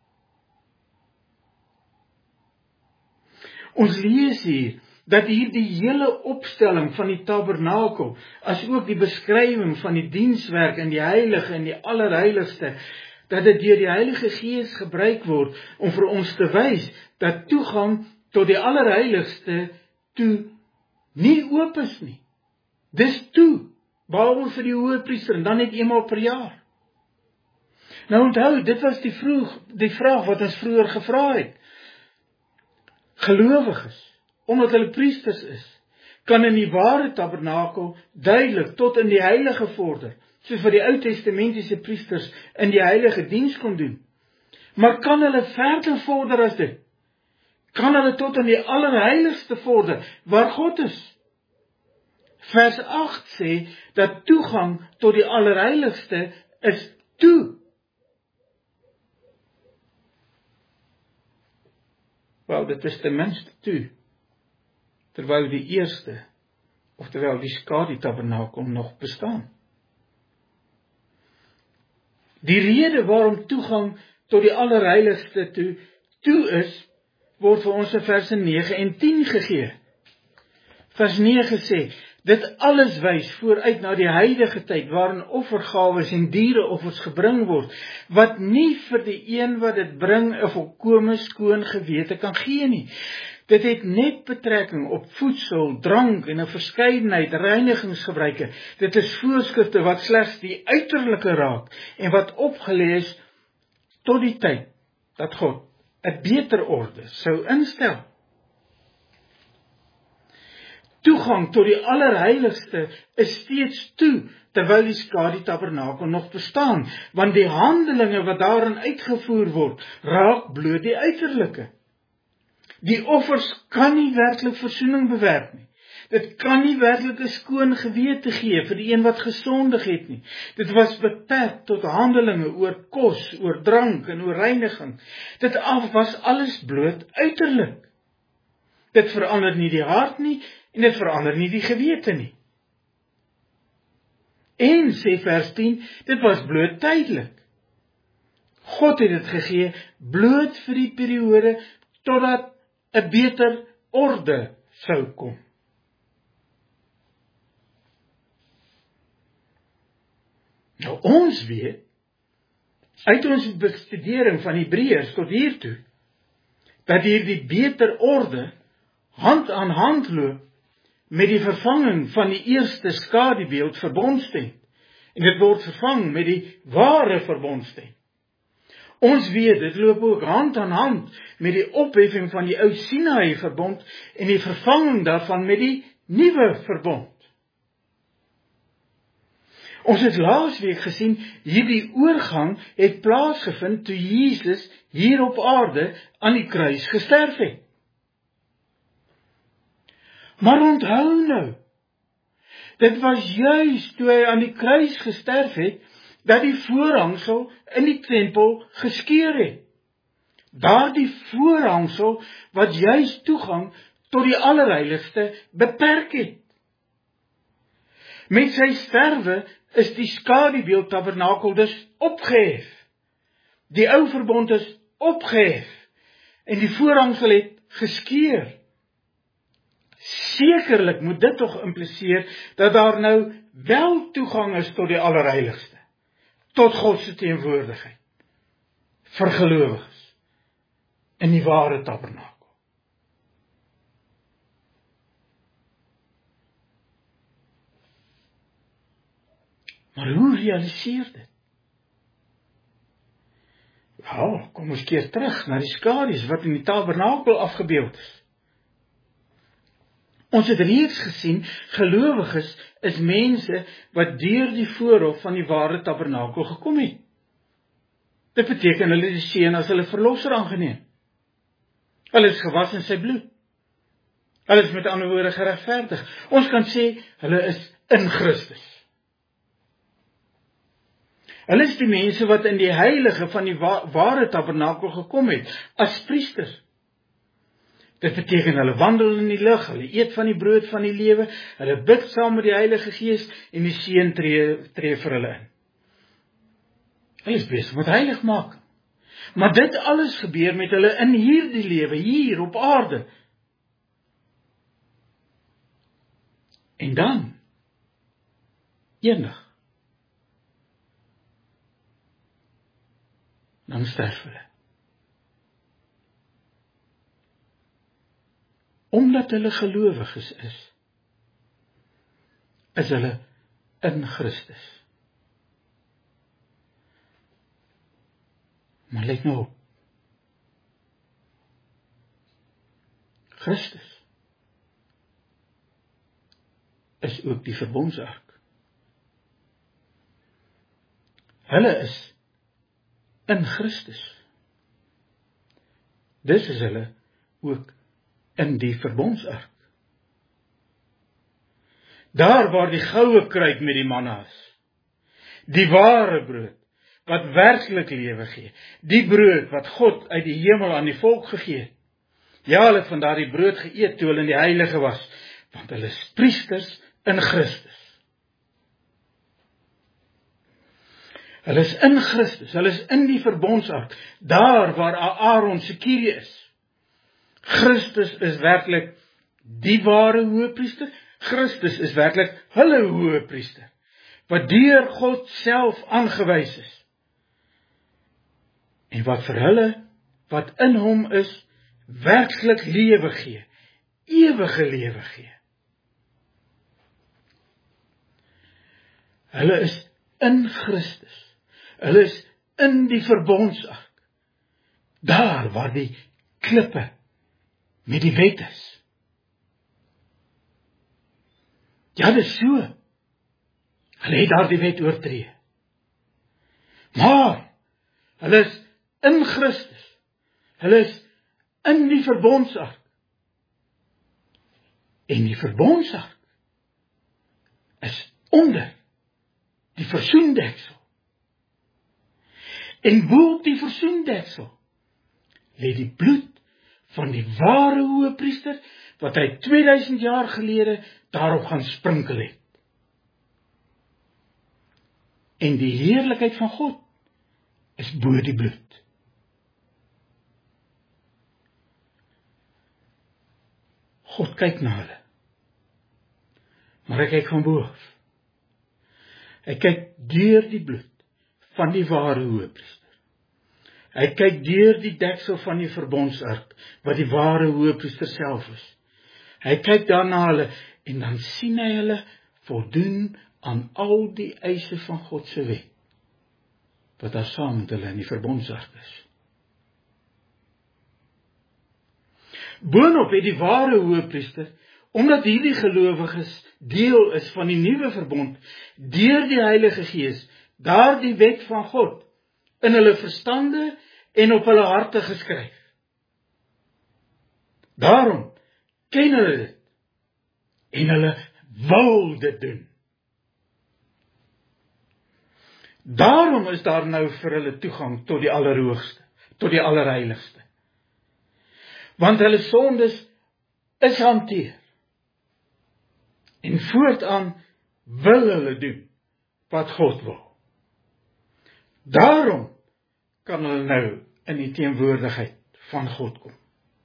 S1: Ons lees hier, dat hier die hele opstelling van die tabernakel, as ook die beskrywing van die dienswerk in die heilige en die allerheiligste, dat dit deur die Heilige Gees gebruik word, om vir ons te wys, dat toegang tot die allerheiligste toe nie oop is nie. Dis toe, behalwe vir die hoëpriester, en dan net eenmaal per jaar. Nou onthou, dit was die vraag wat ons vroeër gevra het. Gelowiges, omdat hulle priesters is, kan in die ware tabernakel duidelik tot in die heilige vorder, soos wat die Ou Testamentiese priesters in die heilige diens kon doen. Maar kan hulle verder vorder as dit? Kan hulle tot in die allerheiligste vorder, waar God is? Vers 8 sê, dat toegang tot die allerheiligste is toe. Wel, dit is ten minste toe, terwyl die eerste, oftewel die skadu-tabernakel nog bestaan. Die rede waarom toegang tot die allerheiligste toe is, word vir ons in verse 9 en 10 gegee. Vers 9 sê, dit alles wys vooruit na die heilige tyd, waarin offergawes en diereoffers gebring word, wat nie vir die een wat dit bring 'n volkome skoon gewete kan gee nie. Dit het net betrekking op voedsel, drank en 'n verskeidenheid reinigingsgebruike. Dit is voorskrifte wat slegs die uiterlike raak en wat opgelê is tot die tyd dat God 'n beter orde sou instel. Toegang tot die allerheiligste is steeds toe, terwyl die skadu-tabernakel nog bestaan, want die handelinge wat daarin uitgevoer word, raak bloot die uiterlike. Die offers kan nie werklik versoening bewerk nie. Dit kan nie werklik 'n skoon gewete gee vir die een wat gesondig het nie. Dit was beperk tot handelinge oor kos, oor drank en oor reiniging. Dit was alles bloot uiterlik. Dit verander nie die hart nie, en dit verander nie die gewete nie. En, sê vers 10, dit was bloot tydelik. God het dit gegee, bloot vir die periode, totdat 'n beter orde sou kom. Nou, ons weet, uit ons bestudering van Hebreërs tot hiertoe, dat hierdie beter orde hand aan hand loop met die vervanging van die eerste skadubeeld verbondstent, en dit word vervang met die ware verbondstent. Ons weet, dit loop ook hand aan hand met die opheffing van die ou Sinaï verbond en die vervanging daarvan met die nuwe verbond. Ons het laasweek gesien, hierdie oorgang het plaasgevind toe Jesus hier op aarde aan die kruis gesterf het. Maar onthou nou, dit was juis toe hy aan die kruis gesterf het, dat die voorhangsel in die tempel geskeur het. Daardie voorhangsel wat juis toegang tot die allerheiligste beperk het. Met sy sterwe is die skadubeeld tabernakel dus opgehef. Die ou verbond is opgehef en die voorhangsel het geskeur. Sekerlik moet dit tog impliseer dat daar nou wel toegang is tot die allerheiligste, tot God se teenwoordigheid, vir gelowiges in die ware tabernakel. Maar hoe realiseer dit? Wel, kom ons keer terug na die skadu's wat in die tabernakel afgebeeld is. Ons het reeds gesien, gelowiges is mense wat deur die voorhof van die ware tabernakel gekom het. Dit beteken hulle die seun as hulle verlosser aangeneem. Hulle is gewas in sy bloed. Hulle is met ander woorde geregverdig. Ons kan sê, hulle is in Christus. Hulle is die mense wat in die heilige van die ware tabernakel gekom het, as priesters. Dit beteken hulle wandel in die lig, hulle eet van die brood van die lewe, hulle bid saam met die Heilige Gees en die Seun tree vir hulle in. Hulle is besig met heiligmaking. Maar dit alles gebeur met hulle in hierdie lewe, hier op aarde. En dan sterf hulle. Omdat hulle gelowiges is hulle in Christus. Maar let nou op. Christus is ook die verbondsark. Hulle is in Christus. Dis is hulle ook in die verbondsark. Daar waar die goue kruik met die manna is, die ware brood, wat werklik lewe gee, die brood wat God uit die hemel aan die volk gegee het, Ja, hulle het van daardie brood geëet toe hulle in die heilige was, want hulle is priesters in Christus. Hulle is in Christus, hulle is in die verbondsark, daar waar Aaron se kirie is. Christus is werklik die ware hoëpriester, Christus is werklik hulle hoëpriester, wat deur God self aangewys is. En wat vir hulle, wat in hom is, werklik lewe gee, ewige lewe gee. Hulle is in Christus, hulle is in die verbondsark, daar waar die klippe met die wet is. Ja, dis so. Hulle het daar die wet oortree. Maar, hulle is in Christus. Hulle is in die verbondsark. En die verbondsark is onder die versoendeksel. En bo op die versoendeksel lê die bloed van die ware hoëpriester, wat hy 2000 jaar gelede daarop gaan sprinkel het. En die heerlikheid van God is bo die bloed. God kyk na hulle, maar hy kyk van bo af. Hy kyk deur die bloed van die ware hoëpriester. Hy kyk deur die deksel van die verbondsark, wat die ware hoëpriester self is. Hy kyk daarna hulle, en dan sien hy hulle voldoen aan al die eise van God se wet, wat daar saam met hulle in die verbondsark is. Boonop het die ware hoëpriester, omdat hierdie gelowiges deel is van die nuwe verbond, deur die Heilige Gees, daardie wet van God, in hulle verstande en op hulle harte geskryf. Daarom ken hulle dit, en hulle wil dit doen. Daarom is daar nou vir hulle toegang tot die Allerhoogste, tot die Allerheiligste. Want hulle sondes is hanteer. En voortaan wil hulle doen wat God wil. Daarom kan hulle nou in die teenwoordigheid van God kom.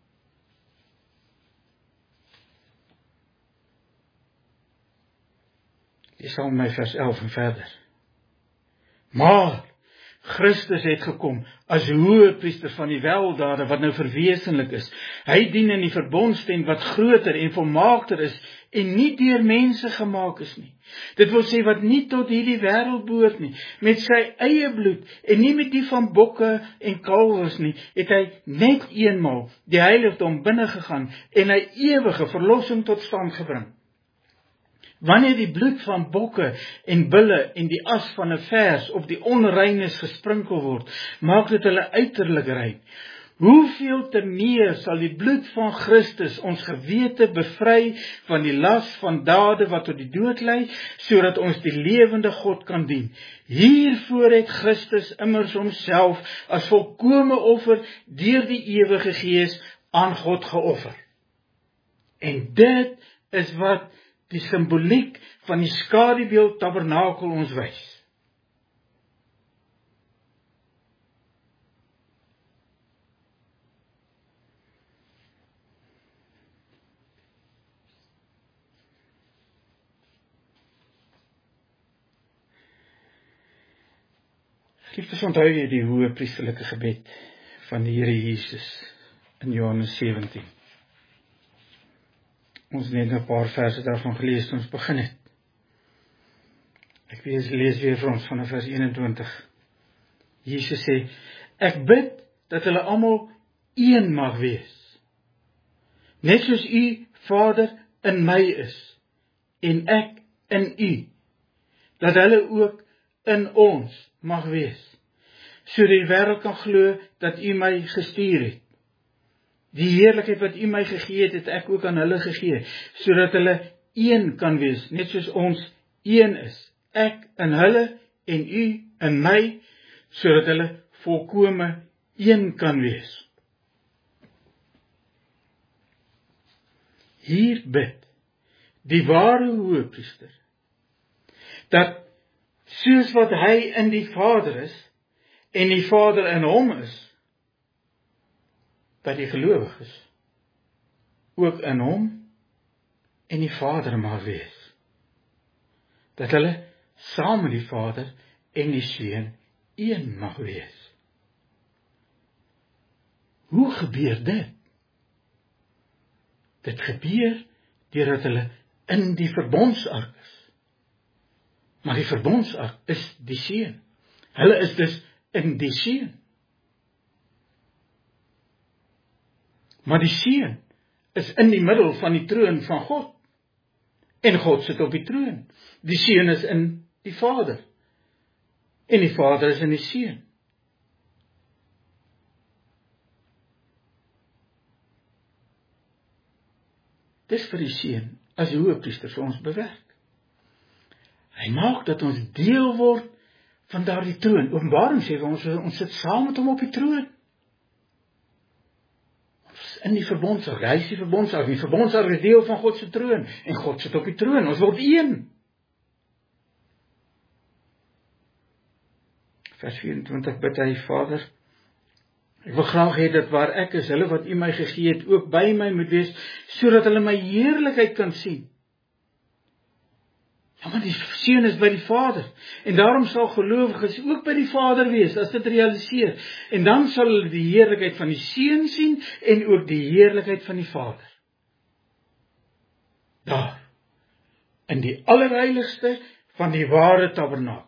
S1: Lees al my vers 11 en verder. Maar Christus het gekom as hoëpriester van die weldade wat nou verwesenlik is. Hy dien in die verbondstent wat groter en volmaakter is en nie deur mense gemaak is nie. Dit wil sê wat nie tot hierdie wêreld behoort nie. Met sy eie bloed en nie met die van bokke en kalwers nie, het hy net eenmaal die heiligdom binne gegaan en hy ewige verlossing tot stand gebring. Wanneer die bloed van bokke en bulle en die as van 'n vers op die onreines gesprinkel word, maak dit hulle uiterlik rein. Hoeveel te meer sal die bloed van Christus ons gewete bevry van die las van dade wat tot die dood lei, sodat ons die lewende God kan dien. Hiervoor het Christus immers homself as volkome offer deur die ewige Gees aan God geoffer. En dit is wat die simboliek van die skadubeeld tabernakel ons wys. Geliefdes, onthou jy die hoëpriesterlike gebed van die Here Jesus in Johannes 17. Ons het net 'n paar verse daarvan gelees toe ons begin het. Ek lees weer vir ons vanaf vers 21. Jesus sê, ek bid dat hulle almal een mag wees. Net soos u, Vader, in my is, en ek in u, dat hulle ook in ons mag wees, sodat die wêreld kan glo dat u my gestuur het. Die heerlikheid wat u my gegee het, het ek ook aan hulle gegee, sodat hulle een kan wees, net soos ons een is. Ek in hulle en u in my, sodat hulle volkome een kan wees. Hier bid die ware hoëpriester, dat soos wat hy in die Vader is, en die Vader in hom is, dat die gelowiges ook in hom en die Vader mag wees. Dat hulle saam met die Vader en die Seun een mag wees. Hoe gebeur dit? Dit gebeur deurdat hulle in die verbondsark is. Maar die verbondsark is die Seun. Hulle is dus in die Seun. Maar die Seun is in die middel van die troon van God. En God sit op die troon. Die Seun is in die Vader. En die Vader is in die Seun. Dis vir die Seun as die hoëpriester vir ons bewerk. Hy maak dat ons deel word van daardie troon. Openbaring sê ons sit saam met hom op die troon. Ons is in die verbondsark. Hy is die verbondsark. Die verbondsark is deel van God se troon. En God sit op die troon. Ons word een. Vers 24 bid hy, Vader, ek wil graag hê dat waar ek is, hulle wat U my gegee het, ook by my moet wees, sodat hulle my heerlikheid kan sien. Ja, maar die Seun is by die Vader, en daarom sal gelowiges ook by die Vader wees, as dit realiseer, en dan sal hulle die heerlikheid van die Seun sien, en ook die heerlikheid van die Vader. Daar, in die allerheiligste van die ware tabernakel.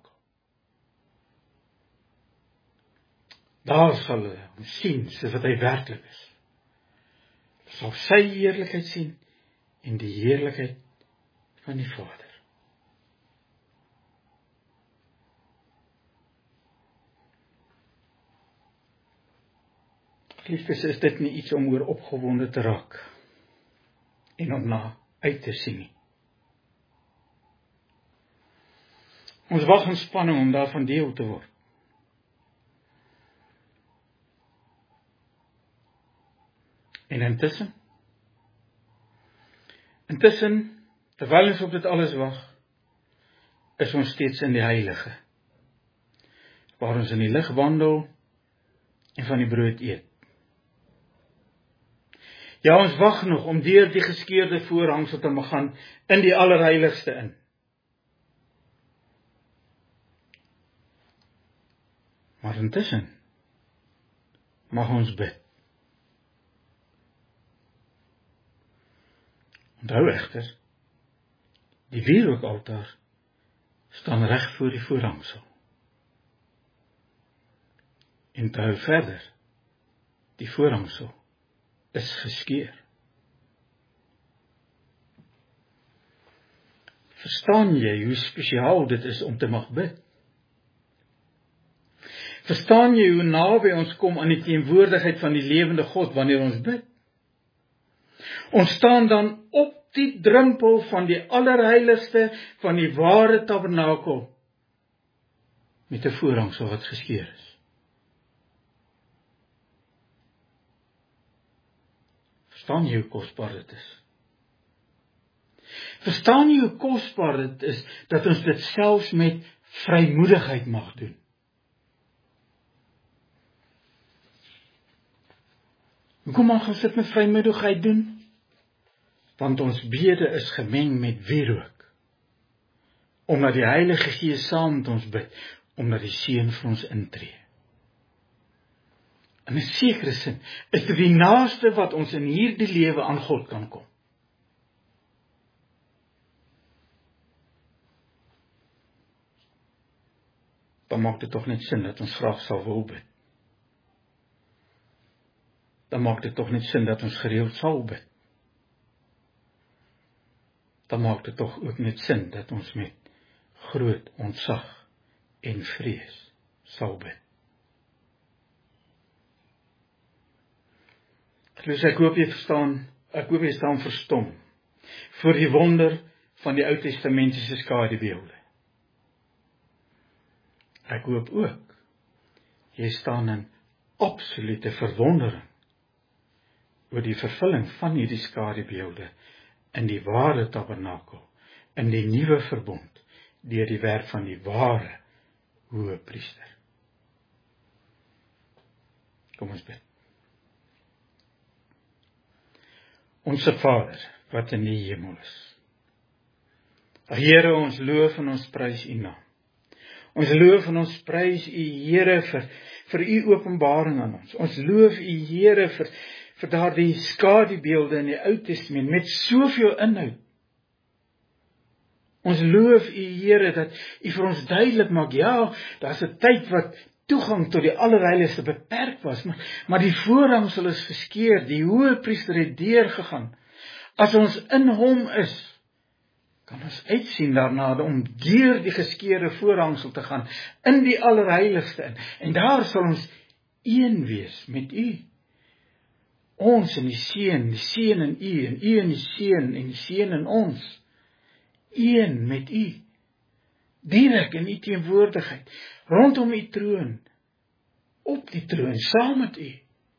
S1: Daar sal hulle hom sien, soos wat hy werklik is. Hulle sal sy heerlikheid sien, en die heerlikheid van die Vader. Geliefdes, is dit nie iets om oor opgewonde te raak, en om na uit te sien nie. Ons wag in spanning om daarvan deel te word. En intussen, terwyl ons op dit alles wag, is ons steeds in die heilige, waar ons in die lig wandel en van die brood eet. Ja, ons wag nog om deur die geskeurde voorhangsel te mag gaan in die allerheiligste in. Maar intussen mag ons bid. Onthou egter, die wierookaltaar staan reg voor die voorhangsel. En onthou verder, die voorhangsel is geskeur. Verstaan jy hoe spesiaal dit is om te mag bid? Verstaan jy hoe naby ons kom aan die teenwoordigheid van die lewende God wanneer ons bid? Ons staan dan op die drempel van die allerheiligste van die ware tabernakel met 'n voorhangsel wat geskeur is. Verstaan jy hoe kosbaar dit is? Verstaan jy hoe kosbaar dit is dat ons dit selfs met vrymoedigheid mag doen? Hoekom mag ons dit met vrymoedigheid doen? Want ons bede is gemeng met wierook. Omdat die Heilige Gees saam met ons bid, omdat die Seun vir ons intree. In 'n sekere sin is dit die naaste wat ons in hierdie lewe aan God kan kom. Dan maak dit tog net sin dat ons graag sal wil bid. Dan maak dit tog net sin dat ons gereeld sal bid. Dan maak dit tog ook net sin dat ons met groot ontzag en vrees sal bid. Ek hoop jy staan verstom voor die wonder van die Ou Testamentiese skadubeelde. Ek hoop ook jy staan in absolute verwondering oor die vervulling van hierdie skadubeelde in die ware tabernakel, in die nuwe verbond, deur die werk van die ware Hoëpriester. Kom ons bid. Onse Vader, wat in die hemel is. Here, ons loof en ons prys U naam. Ons loof en ons prys U, Here, vir U openbaring aan ons. Ons loof U, Here, vir daardie skadubeelde in die Ou Testament met soveel inhoud. Ons loof U, Here, dat U vir ons duidelik maak, ja, daar's 'n tyd wat toegang tot die Allerheiligste beperk was, maar die voorhangsel is geskeur, die Hoëpriester het deurgegaan. As ons in Hom is, kan ons uitsien daarna om deur die geskeurde voorhangsel te gaan, in die Allerheiligste in. En daar sal ons een wees met U. Ons en die Seun in U, en U in die Seun, en die Seun in ons. Een met U. Direk in U teenwoordigheid, rondom U troon, op die troon, saam met U.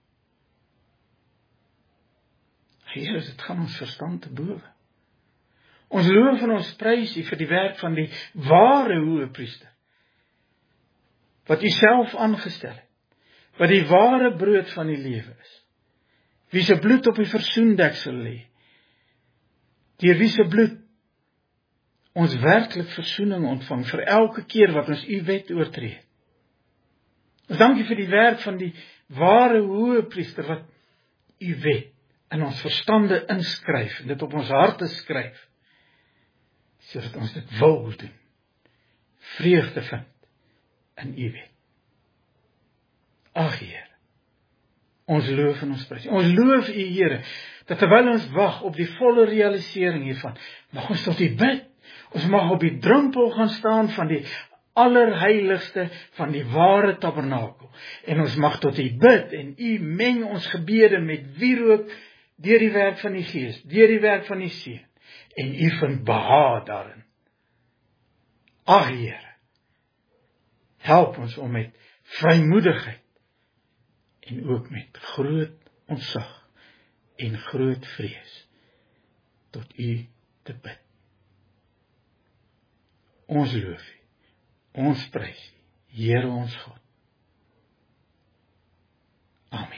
S1: Here, dit gaan ons verstand te bowe. Ons loof en ons prys U vir die werk van die ware Hoëpriester, wat U self aangestel het, wat die ware brood van die lewe is, wie se bloed op die versoendeksel lê, deur wie se bloed ons werklik versoening ontvang vir elke keer wat ons U wet oortree. Ons dankie vir die werk van die ware Hoëpriester wat U wet in ons verstande inskryf en dit op ons harte skryf, sodat ons dit wil doen, vreugde vind in U wet. Ag Heer, ons loof en ons prys. Ons loof U, Here, dat terwyl ons wag op die volle realisering hiervan, mag ons tot U bid. Ons mag op die drempel gaan staan van die allerheiligste van die ware tabernakel. En ons mag tot U bid en U meng ons gebede met wierook deur die werk van die Gees, deur die werk van die Seun. En U vind behaag daarin. Ag Here, help ons om met vrymoedigheid en ook met groot ontzag en groot vrees tot U te bid. Ons loof U, ons prys U, Here ons God. Amen.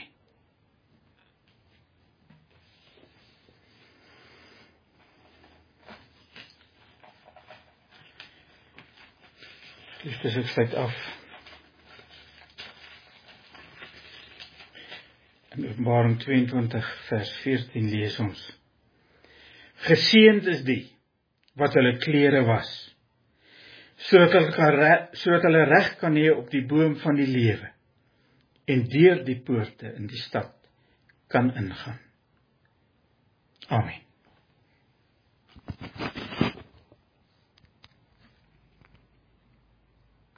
S1: Liefdes, ek sluit af. In Openbaring 22 vers 14 lees ons: Geseënd is die wat hulle klere was, sodat hulle reg kan hê op die boom van die lewe en deur die poorte in die stad kan ingaan. Amen.